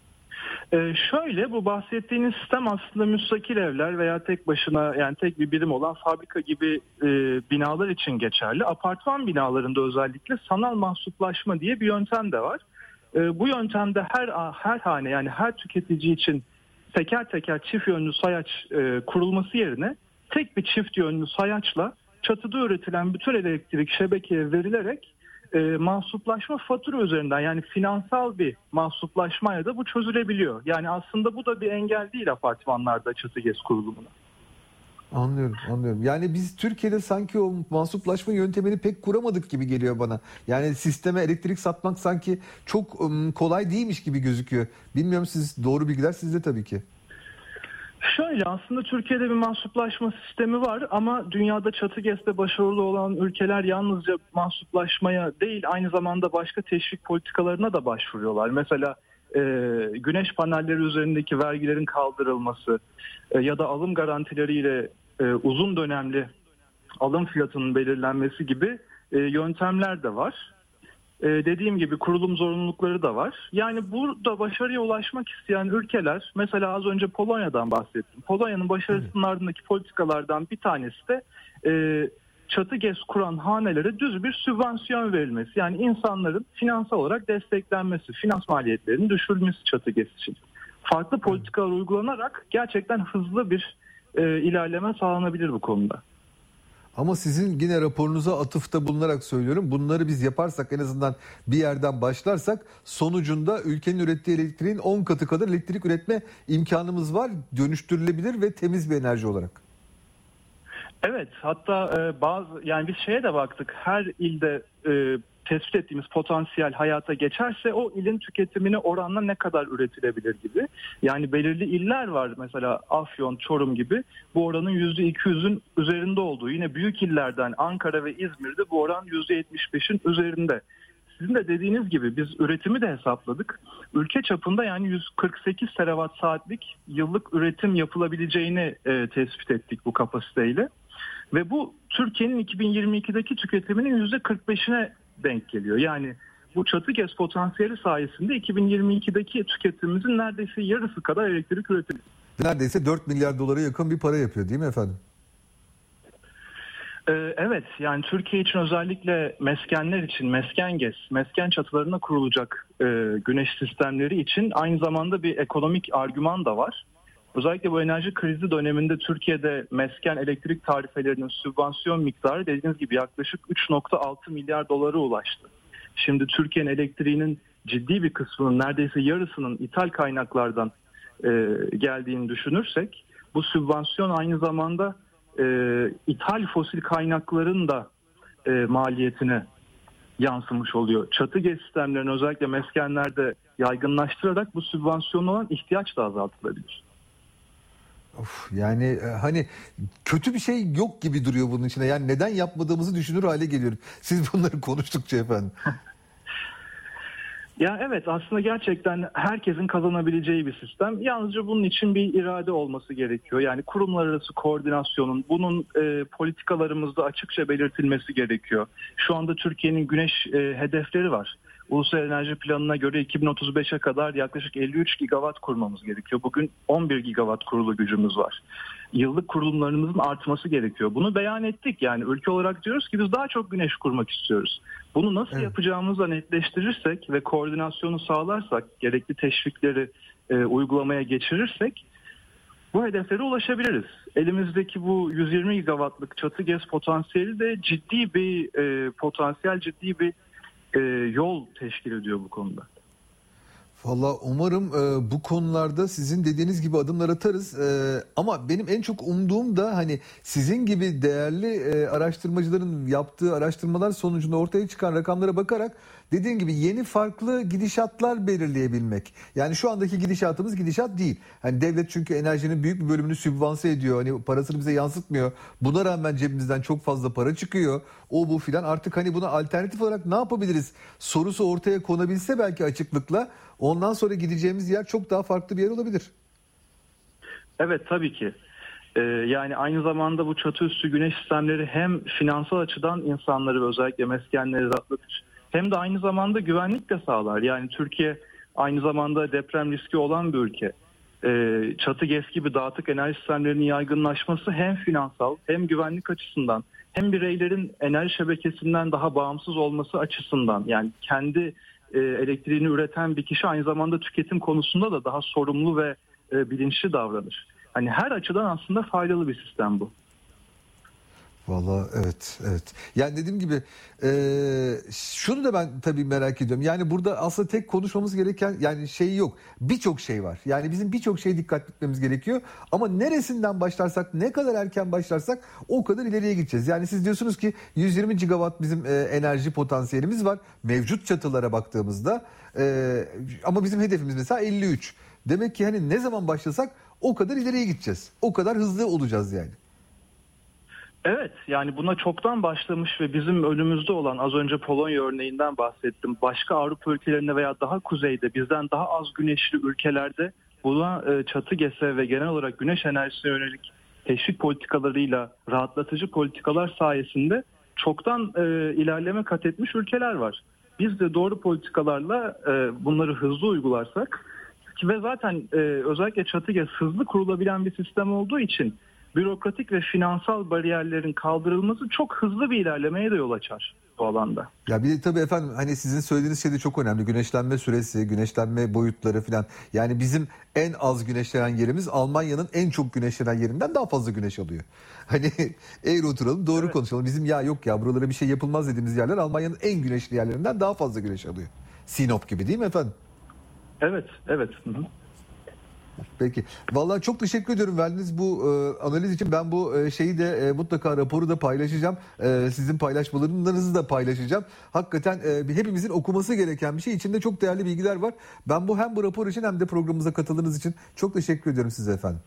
Şöyle, bu bahsettiğiniz sistem aslında müstakil evler veya tek başına, yani tek bir birim olan fabrika gibi binalar için geçerli. Apartman binalarında özellikle sanal mahsuplaşma diye bir yöntem de var. Bu yöntemde her hane, yani her tüketici için teker teker çift yönlü sayaç kurulması yerine tek bir çift yönlü sayaçla çatıda üretilen bütün elektrik şebekeye verilerek mahsuplaşma fatura üzerinden, yani finansal bir mahsuplaşmayla da bu çözülebiliyor. Yani aslında bu da bir engel değil apartmanlarda çatı GES kurulumuna. Anlıyorum. Yani biz Türkiye'de sanki o mahsuplaşma yöntemini pek kuramadık gibi geliyor bana. Yani sisteme elektrik satmak sanki çok kolay değilmiş gibi gözüküyor. Bilmiyorum, siz doğru bilgiler sizde tabii ki. Şöyle, aslında Türkiye'de bir mahsuplaşma sistemi var ama dünyada çatı GES'te başarılı olan ülkeler yalnızca mahsuplaşmaya değil, aynı zamanda başka teşvik politikalarına da başvuruyorlar. Mesela güneş panelleri üzerindeki vergilerin kaldırılması ya da alım garantileriyle uzun dönemli alım fiyatının belirlenmesi gibi yöntemler de var. Dediğim gibi kurulum zorunlulukları da var. Yani burada başarıya ulaşmak isteyen ülkeler, mesela az önce Polonya'dan bahsettim. Polonya'nın başarısının ardındaki politikalardan bir tanesi de çatı GES kuran hanelere düz bir sübvansiyon verilmesi. Yani insanların finansal olarak desteklenmesi, finans maliyetlerinin düşürülmesi çatı GES için. Farklı politikalar uygulanarak gerçekten hızlı bir ilerleme sağlanabilir bu konuda. Ama sizin yine raporunuza atıfta bulunarak söylüyorum. Bunları biz yaparsak, en azından bir yerden başlarsak, sonucunda ülkenin ürettiği elektriğin 10 katı kadar elektrik üretme imkanımız var. Dönüştürülebilir ve temiz bir enerji olarak. Evet, hatta yani biz şeye de baktık. Her ilde tespit ettiğimiz potansiyel hayata geçerse o ilin tüketimine oranla ne kadar üretilebilir gibi. Yani belirli iller var, mesela Afyon, Çorum gibi, bu oranın %200'ün üzerinde olduğu. Yine büyük illerden Ankara ve İzmir'de bu oran %75'in üzerinde. Sizin de dediğiniz gibi biz üretimi de hesapladık. Ülke çapında yani 148 terawatt saatlik yıllık üretim yapılabileceğini tespit ettik bu kapasiteyle. Ve bu Türkiye'nin 2022'deki tüketiminin %45'ine denk geliyor. Yani bu çatı GES potansiyeli sayesinde 2022'deki tüketimimizin neredeyse yarısı kadar elektrik üretimi. Neredeyse 4 milyar dolara yakın bir para yapıyor, değil mi efendim? Evet, yani Türkiye için özellikle meskenler için, mesken GES, mesken çatılarına kurulacak güneş sistemleri için aynı zamanda bir ekonomik argüman da var. Özellikle bu enerji krizi döneminde Türkiye'de mesken elektrik tarifelerinin sübvansiyon miktarı dediğiniz gibi yaklaşık 3.6 milyar dolara ulaştı. Şimdi Türkiye'nin elektriğinin ciddi bir kısmının, neredeyse yarısının ithal kaynaklardan geldiğini düşünürsek, bu sübvansiyon aynı zamanda ithal fosil kaynakların da maliyetine yansımış oluyor. Çatı GES sistemlerini özellikle meskenlerde yaygınlaştırarak bu sübvansiyonlu olan ihtiyaç da azaltılabilir. Yani hani kötü bir şey yok gibi duruyor bunun içine. Yani neden yapmadığımızı düşünür hale geliyorum. Siz bunları konuştukça efendim. Ya evet, aslında gerçekten herkesin kazanabileceği bir sistem. Yalnızca bunun için bir irade olması gerekiyor. Yani kurumlar arası koordinasyonun, bunun politikalarımızda açıkça belirtilmesi gerekiyor. Şu anda Türkiye'nin güneş hedefleri var. Ulusal Enerji Planı'na göre 2035'e kadar yaklaşık 53 gigawatt kurmamız gerekiyor. Bugün 11 gigawatt kurulu gücümüz var. Yıllık kurulumlarımızın artması gerekiyor. Bunu beyan ettik. Yani ülke olarak diyoruz ki biz daha çok güneş kurmak istiyoruz. Bunu nasıl yapacağımızı da netleştirirsek ve koordinasyonu sağlarsak, gerekli teşvikleri uygulamaya geçirirsek bu hedeflere ulaşabiliriz. Elimizdeki bu 120 gigawattlık çatı GES potansiyeli de ciddi bir potansiyel, ciddi bir yol teşkil ediyor bu konuda. Valla umarım bu konularda sizin dediğiniz gibi adımlar atarız. Ama benim en çok umduğum da hani sizin gibi değerli araştırmacıların yaptığı araştırmalar sonucunda ortaya çıkan rakamlara bakarak dediğin gibi yeni farklı gidişatlar belirleyebilmek. Yani şu andaki gidişatımız gidişat değil. Hani devlet çünkü enerjinin büyük bir bölümünü sübvanse ediyor. Hani parasını bize yansıtmıyor. Buna rağmen cebimizden çok fazla para çıkıyor. O bu filan, artık hani buna alternatif olarak ne yapabiliriz sorusu ortaya konabilse belki açıklıkla, ondan sonra gideceğimiz yer çok daha farklı bir yer olabilir. Evet, tabii ki. Yani aynı zamanda bu çatı üstü güneş sistemleri hem finansal açıdan insanları ve özellikle meskenleri rahatlatır, hem de aynı zamanda güvenlik de sağlar. Yani Türkiye aynı zamanda deprem riski olan bir ülke. Çatı GES gibi dağıtık enerji sistemlerinin yaygınlaşması hem finansal hem güvenlik açısından hem bireylerin enerji şebekesinden daha bağımsız olması açısından, yani kendi elektriğini üreten bir kişi aynı zamanda tüketim konusunda da daha sorumlu ve bilinçli davranır. Hani her açıdan aslında faydalı bir sistem bu. Vallahi evet. Yani dediğim gibi şunu da ben tabii merak ediyorum. Yani burada aslında tek konuşmamız gereken yani şey yok. Birçok şey var. Yani bizim birçok şeye dikkat etmemiz gerekiyor. Ama neresinden başlarsak, ne kadar erken başlarsak o kadar ileriye gideceğiz. Yani siz diyorsunuz ki 120 gigawatt bizim enerji potansiyelimiz var. Mevcut çatılara baktığımızda ama bizim hedefimiz mesela 53. Demek ki hani ne zaman başlasak o kadar ileriye gideceğiz. O kadar hızlı olacağız yani. Evet, yani buna çoktan başlamış ve bizim önümüzde olan, az önce Polonya örneğinden bahsettim. Başka Avrupa ülkelerinde veya daha kuzeyde, bizden daha az güneşli ülkelerde buna çatı GES'e ve genel olarak güneş enerjisine yönelik teşvik politikalarıyla, rahatlatıcı politikalar sayesinde çoktan ilerleme kat etmiş ülkeler var. Biz de doğru politikalarla bunları hızlı uygularsak ve zaten özellikle çatı GES hızlı kurulabilen bir sistem olduğu için bürokratik ve finansal bariyerlerin kaldırılması çok hızlı bir ilerlemeye de yol açar bu alanda. Ya bir de tabii efendim hani sizin söylediğiniz şey de çok önemli. Güneşlenme süresi, güneşlenme boyutları falan. Yani bizim en az güneşlenen yerimiz Almanya'nın en çok güneşlenen yerinden daha fazla güneş alıyor. Hani eğri oturalım, doğru konuşalım. Bizim ya yok ya buralara bir şey yapılmaz dediğimiz yerler Almanya'nın en güneşli yerlerinden daha fazla güneş alıyor. Sinop gibi değil mi efendim? Evet. Hı-hı. Peki. Vallahi çok teşekkür ediyorum verdiğiniz bu analiz için. Ben bu şeyi de mutlaka raporu da paylaşacağım. Sizin paylaşmalarınızı da paylaşacağım. Hakikaten hepimizin okuması gereken bir şey. İçinde çok değerli bilgiler var. Ben hem bu rapor için hem de programımıza katıldığınız için çok teşekkür ediyorum size efendim.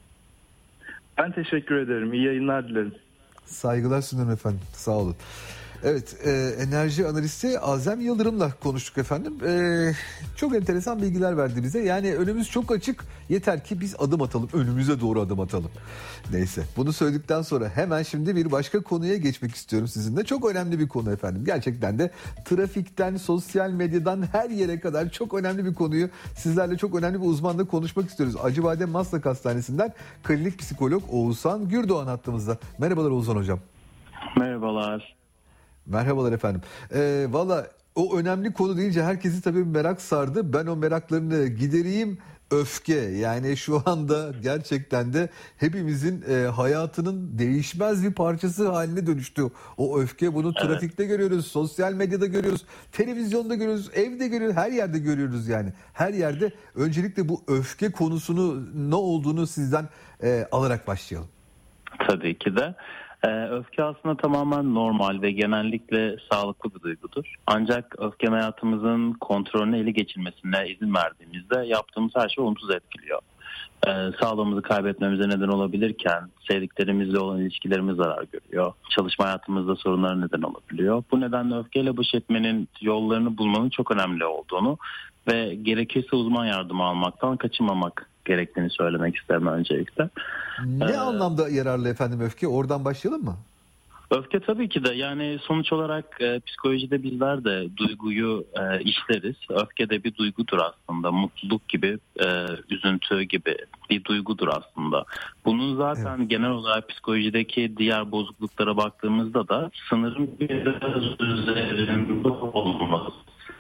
Ben teşekkür ederim. İyi yayınlar dilerim. Saygılar sunuyorum efendim. Sağ olun. Evet, enerji analisti Azem Yıldırım'la konuştuk efendim. Çok enteresan bilgiler verdi bize. Yani önümüz çok açık. Yeter ki biz adım atalım. Önümüze doğru adım atalım. Neyse, bunu söyledikten sonra hemen şimdi bir başka konuya geçmek istiyorum sizinle. Çok önemli bir konu efendim. Gerçekten de trafikten, sosyal medyadan her yere kadar çok önemli bir konuyu sizlerle çok önemli bir uzmanla konuşmak istiyoruz. Acıbadem Maslak Hastanesi'nden klinik psikolog Oğuzhan Gürdoğan hattımızda. Merhabalar Oğuzhan hocam. Merhabalar. Merhabalar efendim. Valla o önemli konu deyince herkesi tabii merak sardı. Ben o meraklarını gidereyim. Öfke, yani şu anda gerçekten de hepimizin hayatının değişmez bir parçası haline dönüştü. O öfke, bunu trafikte görüyoruz, sosyal medyada görüyoruz, televizyonda görüyoruz, evde görüyoruz, her yerde görüyoruz yani. Her yerde. Öncelikle bu öfke konusunu ne olduğunu sizden alarak başlayalım. Tabii ki de. Öfke aslında tamamen normal ve genellikle sağlıklı bir duygudur. Ancak öfke hayatımızın kontrolünü ele geçirmesine izin verdiğimizde yaptığımız her şey olumsuz etkiliyor. Sağlığımızı kaybetmemize neden olabilirken sevdiklerimizle olan ilişkilerimiz zarar görüyor. Çalışma hayatımızda sorunlara neden olabiliyor. Bu nedenle öfkeyle baş etmenin yollarını bulmanın çok önemli olduğunu ve gerekirse uzman yardımı almaktan kaçınmamak gerektiğini söylemek isterim öncelikle. Ne anlamda yararlı efendim öfke? Oradan başlayalım mı? Öfke tabii ki de, yani sonuç olarak psikolojide bizler de duyguyu işleriz. Öfke de bir duygudur aslında. Mutluluk gibi, üzüntü gibi bir duygudur aslında. Bunun zaten genel olarak psikolojideki diğer bozukluklara baktığımızda da sınırın biraz üzerinde olması.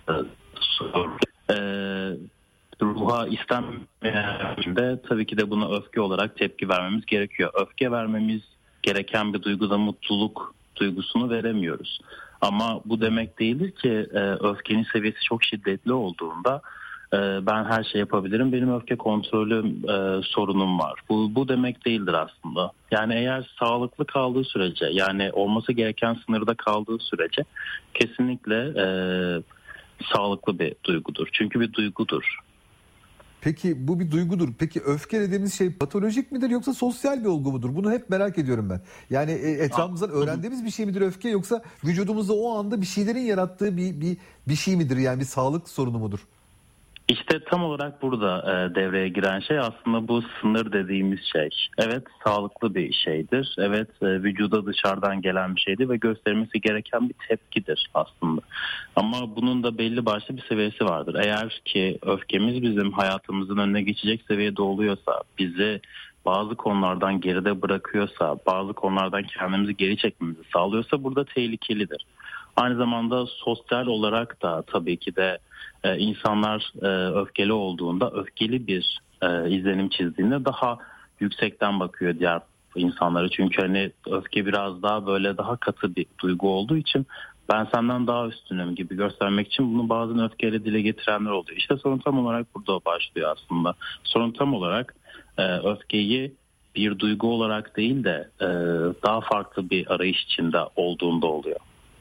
Ruha istenmeyen tabii ki de buna öfke olarak tepki vermemiz gerekiyor. Öfke vermemiz gereken bir duyguda mutluluk duygusunu veremiyoruz. Ama bu demek değildir ki öfkenin seviyesi çok şiddetli olduğunda ben her şey yapabilirim, benim öfke kontrolü sorunum var. Bu demek değildir aslında. Yani eğer sağlıklı kaldığı sürece, yani olması gereken sınırda kaldığı sürece kesinlikle sağlıklı bir duygudur. Çünkü bir duygudur. Peki bu bir duygudur. Peki öfke dediğimiz şey patolojik midir yoksa sosyal bir olgu mudur? Bunu hep merak ediyorum ben. Yani etrafımızdan öğrendiğimiz bir şey midir öfke, yoksa vücudumuzda o anda bir şeylerin yarattığı bir şey midir? Yani bir sağlık sorunu mudur? İşte tam olarak burada devreye giren şey aslında bu sınır dediğimiz şey. Evet, sağlıklı bir şeydir. Evet, vücuda dışarıdan gelen bir şeydir ve göstermesi gereken bir tepkidir aslında. Ama bunun da belli başlı bir seviyesi vardır. Eğer ki öfkemiz bizim hayatımızın önüne geçecek seviyede oluyorsa, bizi bazı konulardan geride bırakıyorsa, bazı konulardan kendimizi geri çekmemizi sağlıyorsa burada tehlikelidir. Aynı zamanda sosyal olarak da tabii ki de insanlar öfkeli olduğunda, öfkeli bir izlenim çizdiğinde daha yüksekten bakıyor diğer insanlara. Çünkü hani öfke biraz daha böyle daha katı bir duygu olduğu için ben senden daha üstünüm gibi göstermek için bunu bazen öfkeyle dile getirenler oluyor. İşte sorun tam olarak burada başlıyor aslında. Sorun tam olarak öfkeyi bir duygu olarak değil de daha farklı bir arayış içinde olduğunda oluyor.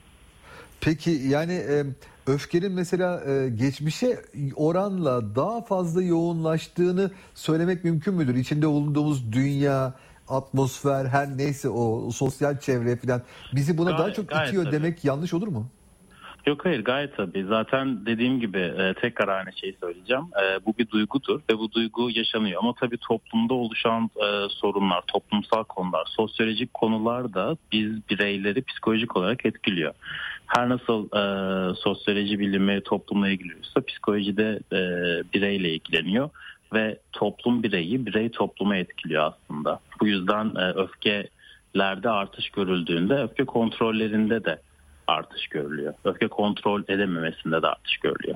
Peki yani öfkenin mesela geçmişe oranla daha fazla yoğunlaştığını söylemek mümkün müdür? İçinde bulunduğumuz dünya, atmosfer, her neyse o sosyal çevre falan bizi buna daha çok itiyor tabii. demek yanlış olur mu? Yok, hayır, gayet tabii. Zaten dediğim gibi tekrar aynı şeyi söyleyeceğim. Bu bir duygudur ve bu duygu yaşanıyor. Ama tabii toplumda oluşan sorunlar, toplumsal konular, sosyolojik konular da biz bireyleri psikolojik olarak etkiliyor. Her nasıl sosyoloji bilimi toplumla ilgileniyorsa psikolojide bireyle ilgileniyor ve toplum bireyi, birey toplumu etkiliyor aslında. Bu yüzden öfkelerde artış görüldüğünde öfke kontrollerinde de artış görülüyor. Öfke kontrol edememesinde de artış görülüyor.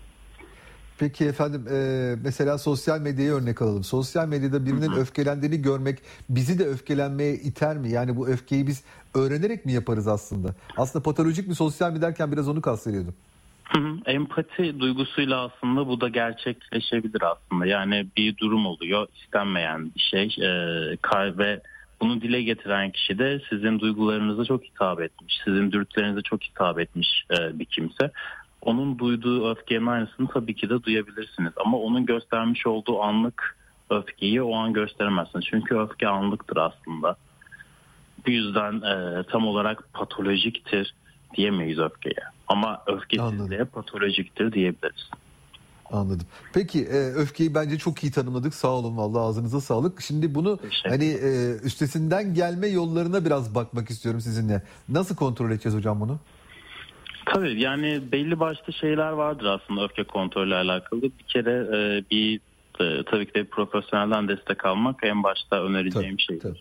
Peki efendim mesela sosyal medyayı örnek alalım. Sosyal medyada birinin öfkelendiğini görmek bizi de öfkelenmeye iter mi? Yani bu öfkeyi biz öğrenerek mi yaparız aslında? Aslında patolojik mi sosyal mi derken biraz onu kastediyordum. Empati duygusuyla aslında bu da gerçekleşebilir aslında. Yani bir durum oluyor, istenmeyen bir şey ve bunu dile getiren kişi de sizin duygularınıza çok hitap etmiş, sizin dürtülerinize çok hitap etmiş bir kimse. Onun duyduğu öfkenin aynısını tabii ki de duyabilirsiniz. Ama onun göstermiş olduğu anlık öfkeyi o an gösteremezsiniz. Çünkü öfke anlıktır aslında. Bu yüzden tam olarak patolojiktir diyemeyiz öfkeye. Ama öfkesizliğe patolojiktir diyebiliriz. Anladım. Peki öfkeyi bence çok iyi tanımladık. Sağ olun, vallahi ağzınıza sağlık. Şimdi bunu hani üstesinden gelme yollarına biraz bakmak istiyorum sizinle. Nasıl kontrol edeceğiz hocam bunu? Tabii yani belli başlı şeyler vardır aslında öfke kontrolüyle alakalı. Bir kere tabii ki de profesyonelden destek almak en başta önereceğim şeydir.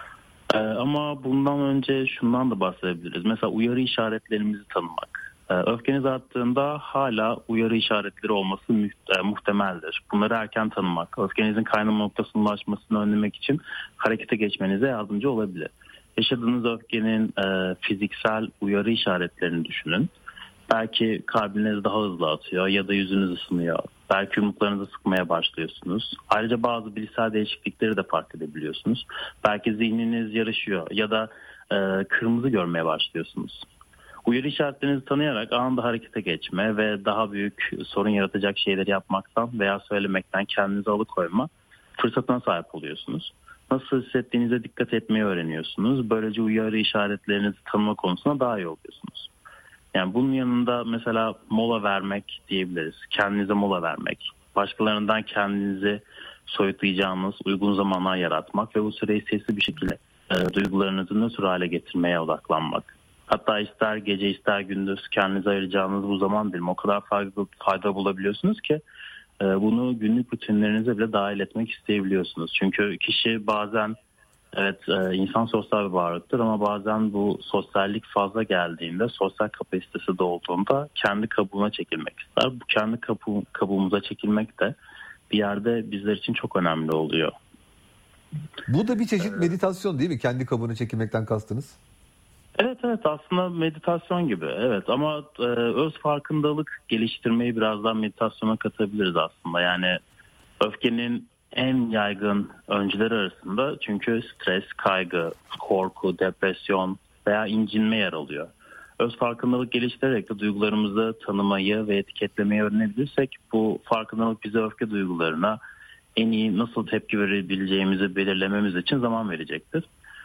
Ama bundan önce şundan da bahsedebiliriz. Mesela uyarı işaretlerimizi tanımak. Öfkeniz arttığında hala uyarı işaretleri olması muhtemeldir. Bunları erken tanımak, öfkenizin kaynama noktasına ulaşmasını önlemek için harekete geçmenize yardımcı olabilir. Yaşadığınız öfkenin fiziksel uyarı işaretlerini düşünün. Belki kalbiniz daha hızlı atıyor ya da yüzünüz ısınıyor. Belki yumruklarınızı sıkmaya başlıyorsunuz. Ayrıca bazı bilişsel değişiklikleri de fark edebiliyorsunuz. Belki zihniniz yarışıyor ya da kırmızı görmeye başlıyorsunuz. Uyarı işaretlerinizi tanıyarak anında harekete geçme ve daha büyük sorun yaratacak şeyleri yapmaktan veya söylemekten kendinizi alıkoyma fırsatına sahip oluyorsunuz. Nasıl hissettiğinize dikkat etmeyi öğreniyorsunuz. Böylece uyarı işaretlerinizi tanıma konusunda daha iyi oluyorsunuz. Yani bunun yanında mesela mola vermek diyebiliriz. Kendinize mola vermek. Başkalarından kendinizi soyutlayacağınız uygun zamanlar yaratmak ve bu süreyi sesli bir şekilde duygularınızı nötr hale getirmeye odaklanmak. Hatta ister gece ister gündüz kendinize ayıracağınız bu zaman dilimi o kadar fayda bulabiliyorsunuz ki bunu günlük rutinlerinize bile dahil etmek isteyebiliyorsunuz. Çünkü kişi bazen evet insan sosyal bir varlıktır ama bazen bu sosyallik fazla geldiğinde, sosyal kapasitesi dolduğunda kendi kabuğuna çekilmek ister. Bu kendi kabuğumuza çekilmek de bir yerde bizler için çok önemli oluyor. Bu da bir çeşit meditasyon değil mi? Kendi kabuğuna çekilmekten kastınız. Evet aslında meditasyon gibi evet ama öz farkındalık geliştirmeyi biraz daha meditasyona katabiliriz aslında. Yani öfkenin en yaygın öncüleri arasında çünkü stres, kaygı, korku, depresyon veya incinme yer alıyor. Öz farkındalık geliştirerek de duygularımızı tanımayı ve etiketlemeyi öğrenebilirsek bu farkındalık bize öfke duygularına en iyi nasıl tepki verebileceğimizi belirlememiz için zaman verecektir.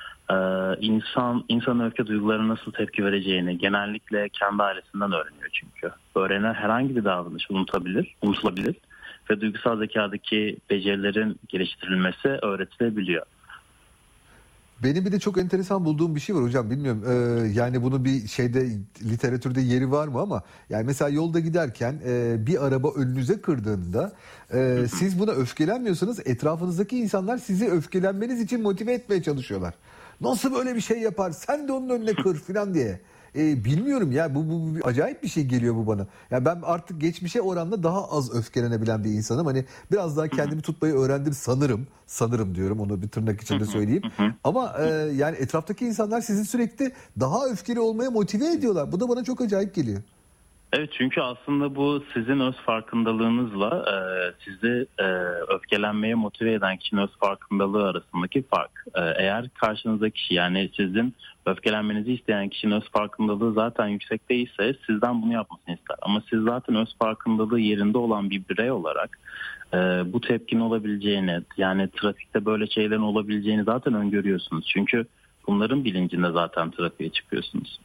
İnsan öfke duygularına nasıl tepki vereceğini genellikle kendi ailesinden öğreniyor çünkü. Öğrenen herhangi bir davranış unutulabilir ve duygusal zekadaki becerilerin geliştirilmesi öğretilebiliyor. Benim bir de çok enteresan bulduğum bir şey var hocam, bilmiyorum yani bunu bir şeyde literatürde yeri var mı ama yani mesela yolda giderken bir araba önünüze kırdığında siz buna öfkelenmiyorsanız etrafınızdaki insanlar sizi öfkelenmeniz için motive etmeye çalışıyorlar. Nasıl böyle bir şey yapar, sen de onun önüne kır falan diye. Bilmiyorum ya, bu acayip bir şey geliyor bu bana. Yani ben artık geçmişe oranla daha az öfkelenebilen bir insanım. Hani biraz daha kendimi tutmayı öğrendim sanırım diyorum, onu bir tırnak içinde söyleyeyim. Ama yani etraftaki insanlar sizi sürekli daha öfkeli olmaya motive ediyorlar. Bu da bana çok acayip geliyor. Evet çünkü aslında bu sizin öz farkındalığınızla sizi öfkelenmeye motive eden kişinin öz farkındalığı arasındaki fark. Eğer karşınızdaki kişi yani sizin öfkelenmenizi isteyen kişinin öz farkındalığı zaten yüksek değilse sizden bunu yapmasını ister. Ama siz zaten öz farkındalığı yerinde olan bir birey olarak bu tepkinin olabileceğini yani trafikte böyle şeylerin olabileceğini zaten öngörüyorsunuz. Çünkü bunların bilincinde zaten trafiğe çıkıyorsunuz.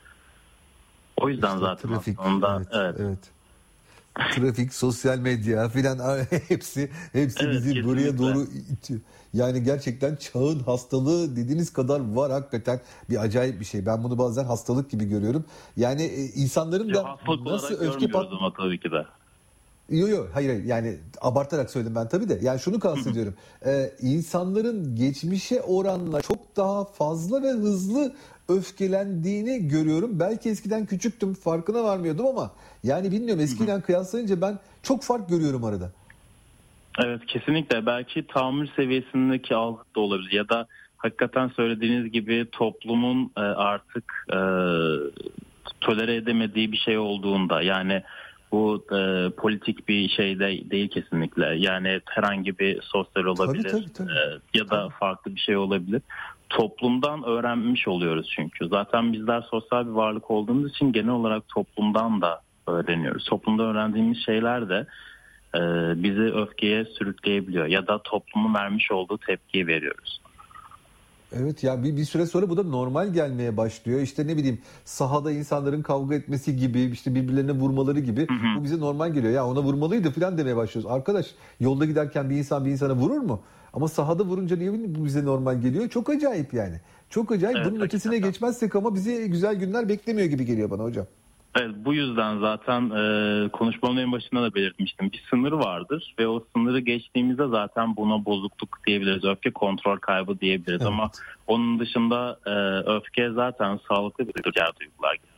O yüzden işte zaten trafik, aslında evet. Trafik, sosyal medya filan hepsi evet, bizi kesinlikle buraya doğru itiyor. Yani gerçekten çağın hastalığı dediğiniz kadar var hakikaten, bir acayip bir şey. Ben bunu bazen hastalık gibi görüyorum. Yani insanların da nasıl öfke ama tabii ki de. Yok hayır yani abartarak söyledim ben tabii de. Yani şunu kastediyorum. İnsanların geçmişe oranla çok daha fazla ve hızlı öfkelendiğini görüyorum. Belki eskiden küçüktüm, farkına varmıyordum ama yani bilmiyorum, eskiden kıyaslayınca ben çok fark görüyorum arada. Evet kesinlikle, belki tahammül seviyesindeki algı da olabilir ya da hakikaten söylediğiniz gibi toplumun artık tolere edemediği bir şey olduğunda, yani bu politik bir şey de değil kesinlikle. Yani herhangi bir sosyal olabilir tabii. Ya da farklı bir şey olabilir. Toplumdan öğrenmiş oluyoruz çünkü. Zaten bizler sosyal bir varlık olduğumuz için genel olarak toplumdan da öğreniyoruz. Toplumda öğrendiğimiz şeyler de bizi öfkeye sürükleyebiliyor ya da toplumun vermiş olduğu tepkiyi veriyoruz. Evet ya, bir süre sonra bu da normal gelmeye başlıyor. İşte ne bileyim, sahada insanların kavga etmesi gibi, işte birbirlerine vurmaları gibi bu bize normal geliyor. Ya ona vurmalıydı falan demeye başlıyoruz. Arkadaş, yolda giderken bir insan bir insana vurur mu? Ama sahada vurunca niye bu bize normal geliyor? Çok acayip yani. Çok acayip. Evet, bunun ötesine geçmezsek ama bizi güzel günler beklemiyor gibi geliyor bana hocam. Evet, bu yüzden zaten konuşmamın en başında da belirtmiştim. Bir sınır vardır ve o sınırı geçtiğimizde zaten buna bozukluk diyebiliriz. Öfke kontrol kaybı diyebiliriz. Evet. Ama onun dışında öfke zaten sağlıklı bir diğer duygular gibi.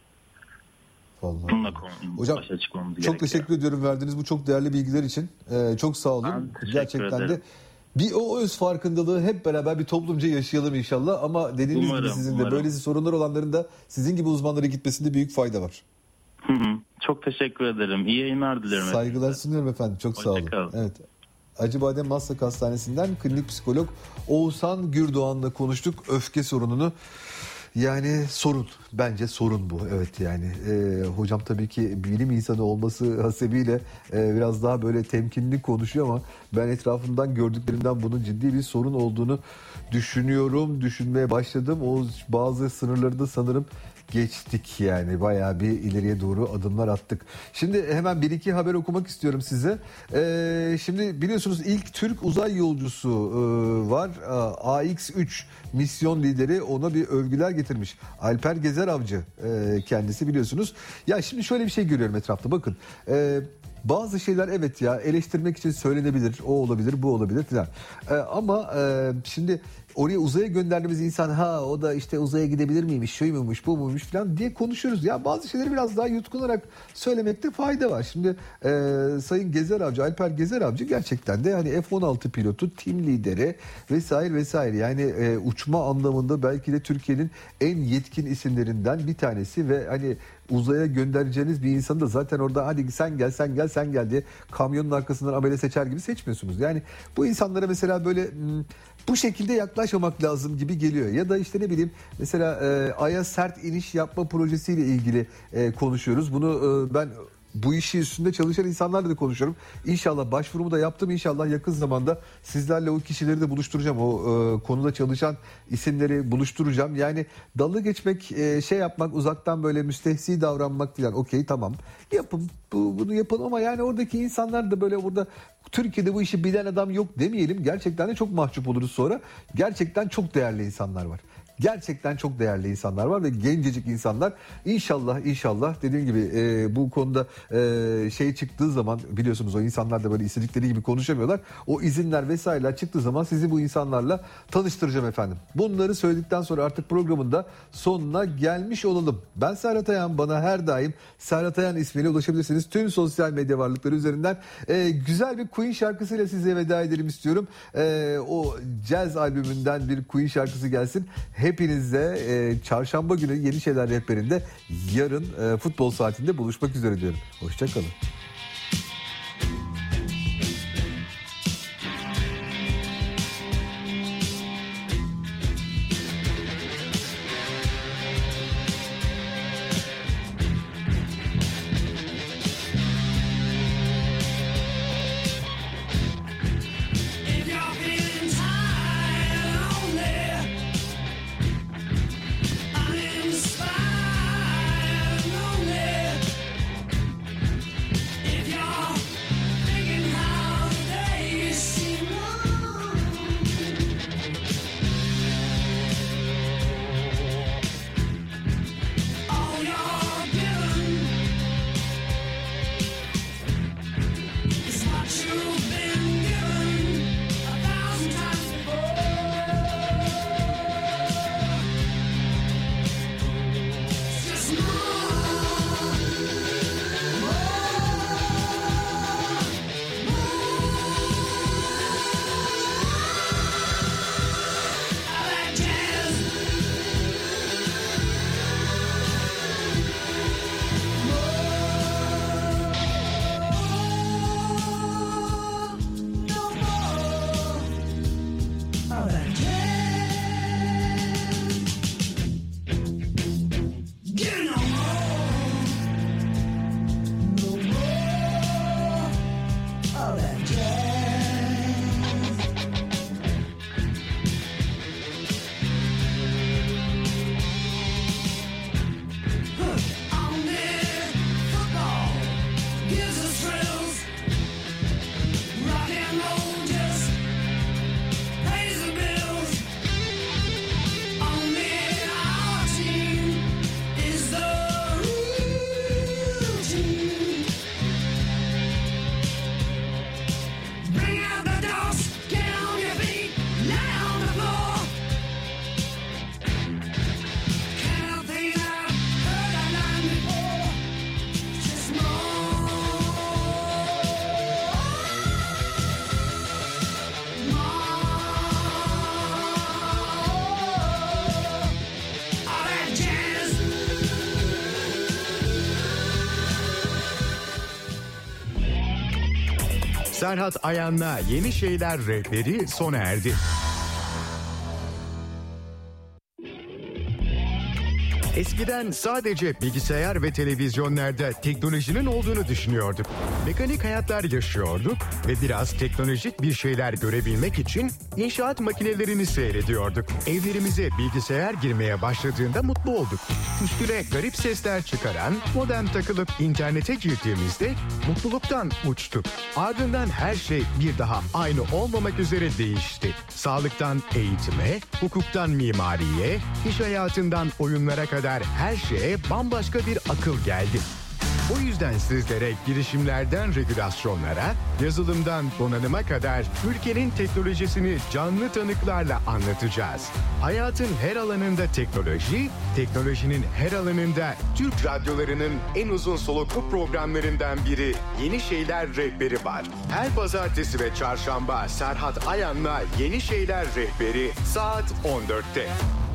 Hocam çok teşekkür ediyorum verdiğiniz bu çok değerli bilgiler için. Çok sağ olun. Gerçekten ederim. De bir o öz farkındalığı hep beraber bir toplumca yaşayalım inşallah. Ama dediğiniz gibi sizin de böylesi sorunlar olanların da sizin gibi uzmanlara gitmesinde büyük fayda var. Çok teşekkür ederim. İyi yayınlar dilerim. Saygılar sunuyorum efendim. Çok sağ olun. Evet. Acıbadem Maslak Hastanesi'nden klinik psikolog Oğuzhan Gürdoğan'la konuştuk öfke sorununu. Yani sorun. Bence sorun bu. Evet yani. Hocam tabii ki bilim insanı olması hasebiyle biraz daha böyle temkinli konuşuyor ama ben etrafımdan gördüklerimden bunun ciddi bir sorun olduğunu düşünmeye başladım. O bazı sınırları da sanırım geçtik yani. Bayağı bir ileriye doğru adımlar attık. Şimdi hemen bir iki haber okumak istiyorum size. Şimdi biliyorsunuz ilk Türk uzay yolcusu var. AX-3 misyon lideri, ona bir övgüler getirmiş. Alper Gezer Avcı kendisi, biliyorsunuz. Ya şimdi şöyle bir şey görüyorum etrafta, bakın. Bazı şeyler evet ya eleştirmek için söylenebilir, o olabilir, bu olabilir falan. Ama şimdi oraya uzaya gönderdiğimiz insan, o da işte uzaya gidebilir miymiş, şu muymuş, bu muymuş falan diye konuşuyoruz. Ya bazı şeyleri biraz daha yutkunarak söylemekte fayda var. Şimdi Sayın Gezer Avcı, Alper Gezer Avcı gerçekten de hani F-16 pilotu, tim lideri vesaire vesaire. Yani uçma anlamında belki de Türkiye'nin en yetkin isimlerinden bir tanesi ve hani uzaya göndereceğiniz bir insanı da zaten orada hadi sen gel diye kamyonun arkasından amele seçer gibi seçmiyorsunuz. Yani bu insanlara mesela böyle bu şekilde yaklaşmamak lazım gibi geliyor. Ya da işte ne bileyim mesela Ay'a sert iniş yapma projesiyle ilgili konuşuyoruz. Bunu ben bu işi üstünde çalışan insanlarla da konuşuyorum. İnşallah başvurumu da yaptım. İnşallah yakın zamanda sizlerle o kişileri de buluşturacağım. O konuda çalışan isimleri buluşturacağım. Yani dalga geçmek, şey yapmak, uzaktan böyle müstehsi davranmak falan. Okey, tamam. Yapın, bunu yapın ama yani oradaki insanlar da böyle burada Türkiye'de bu işi bilen adam yok demeyelim. Gerçekten de çok mahcup oluruz sonra. Gerçekten çok değerli insanlar var. Gerçekten çok değerli insanlar var ve gencecik insanlar. İnşallah dediğim gibi bu konuda şey çıktığı zaman, biliyorsunuz o insanlar da böyle istedikleri gibi konuşamıyorlar. O izinler vesaireler çıktığı zaman sizi bu insanlarla tanıştıracağım efendim. Bunları söyledikten sonra artık programın da sonuna gelmiş olalım. Ben Serhat Ayan, bana her daim Serhat Ayan ismiyle ulaşabilirsiniz. Tüm sosyal medya varlıkları üzerinden güzel bir Queen şarkısıyla size veda edelim istiyorum. O Jazz albümünden bir Queen şarkısı gelsin. Hepinizle çarşamba günü Yeni Şeyler Rehberi'nde yarın futbol saatinde buluşmak üzere diyorum. Hoşçakalın. Serhat Ayan'la Yeni Şeyler Rehberi sona erdi. Eskiden sadece bilgisayar ve televizyonlarda teknolojinin olduğunu düşünüyorduk. Mekanik hayatlar yaşıyorduk ve biraz teknolojik bir şeyler görebilmek için inşaat makinelerini seyrediyorduk. Evlerimize bilgisayar girmeye başladığında mutlu olduk. Üstüne garip sesler çıkaran modem takılıp internete girdiğimizde mutluluktan uçtuk. Ardından her şey bir daha aynı olmamak üzere değişti. Sağlıktan eğitime, hukuktan mimariye, iş hayatından oyunlara kadar her şeye bambaşka bir akıl geldi. Bu yüzden sizlere girişimlerden regülasyonlara, yazılımdan donanıma kadar ülkenin teknolojisini canlı tanıklarla anlatacağız. Hayatın her alanında teknoloji, teknolojinin her alanında Türk radyolarının en uzun soluklu programlarından biri Yeni Şeyler Rehberi var. Her pazartesi ve çarşamba Serhat Ayan'la Yeni Şeyler Rehberi saat 14'te.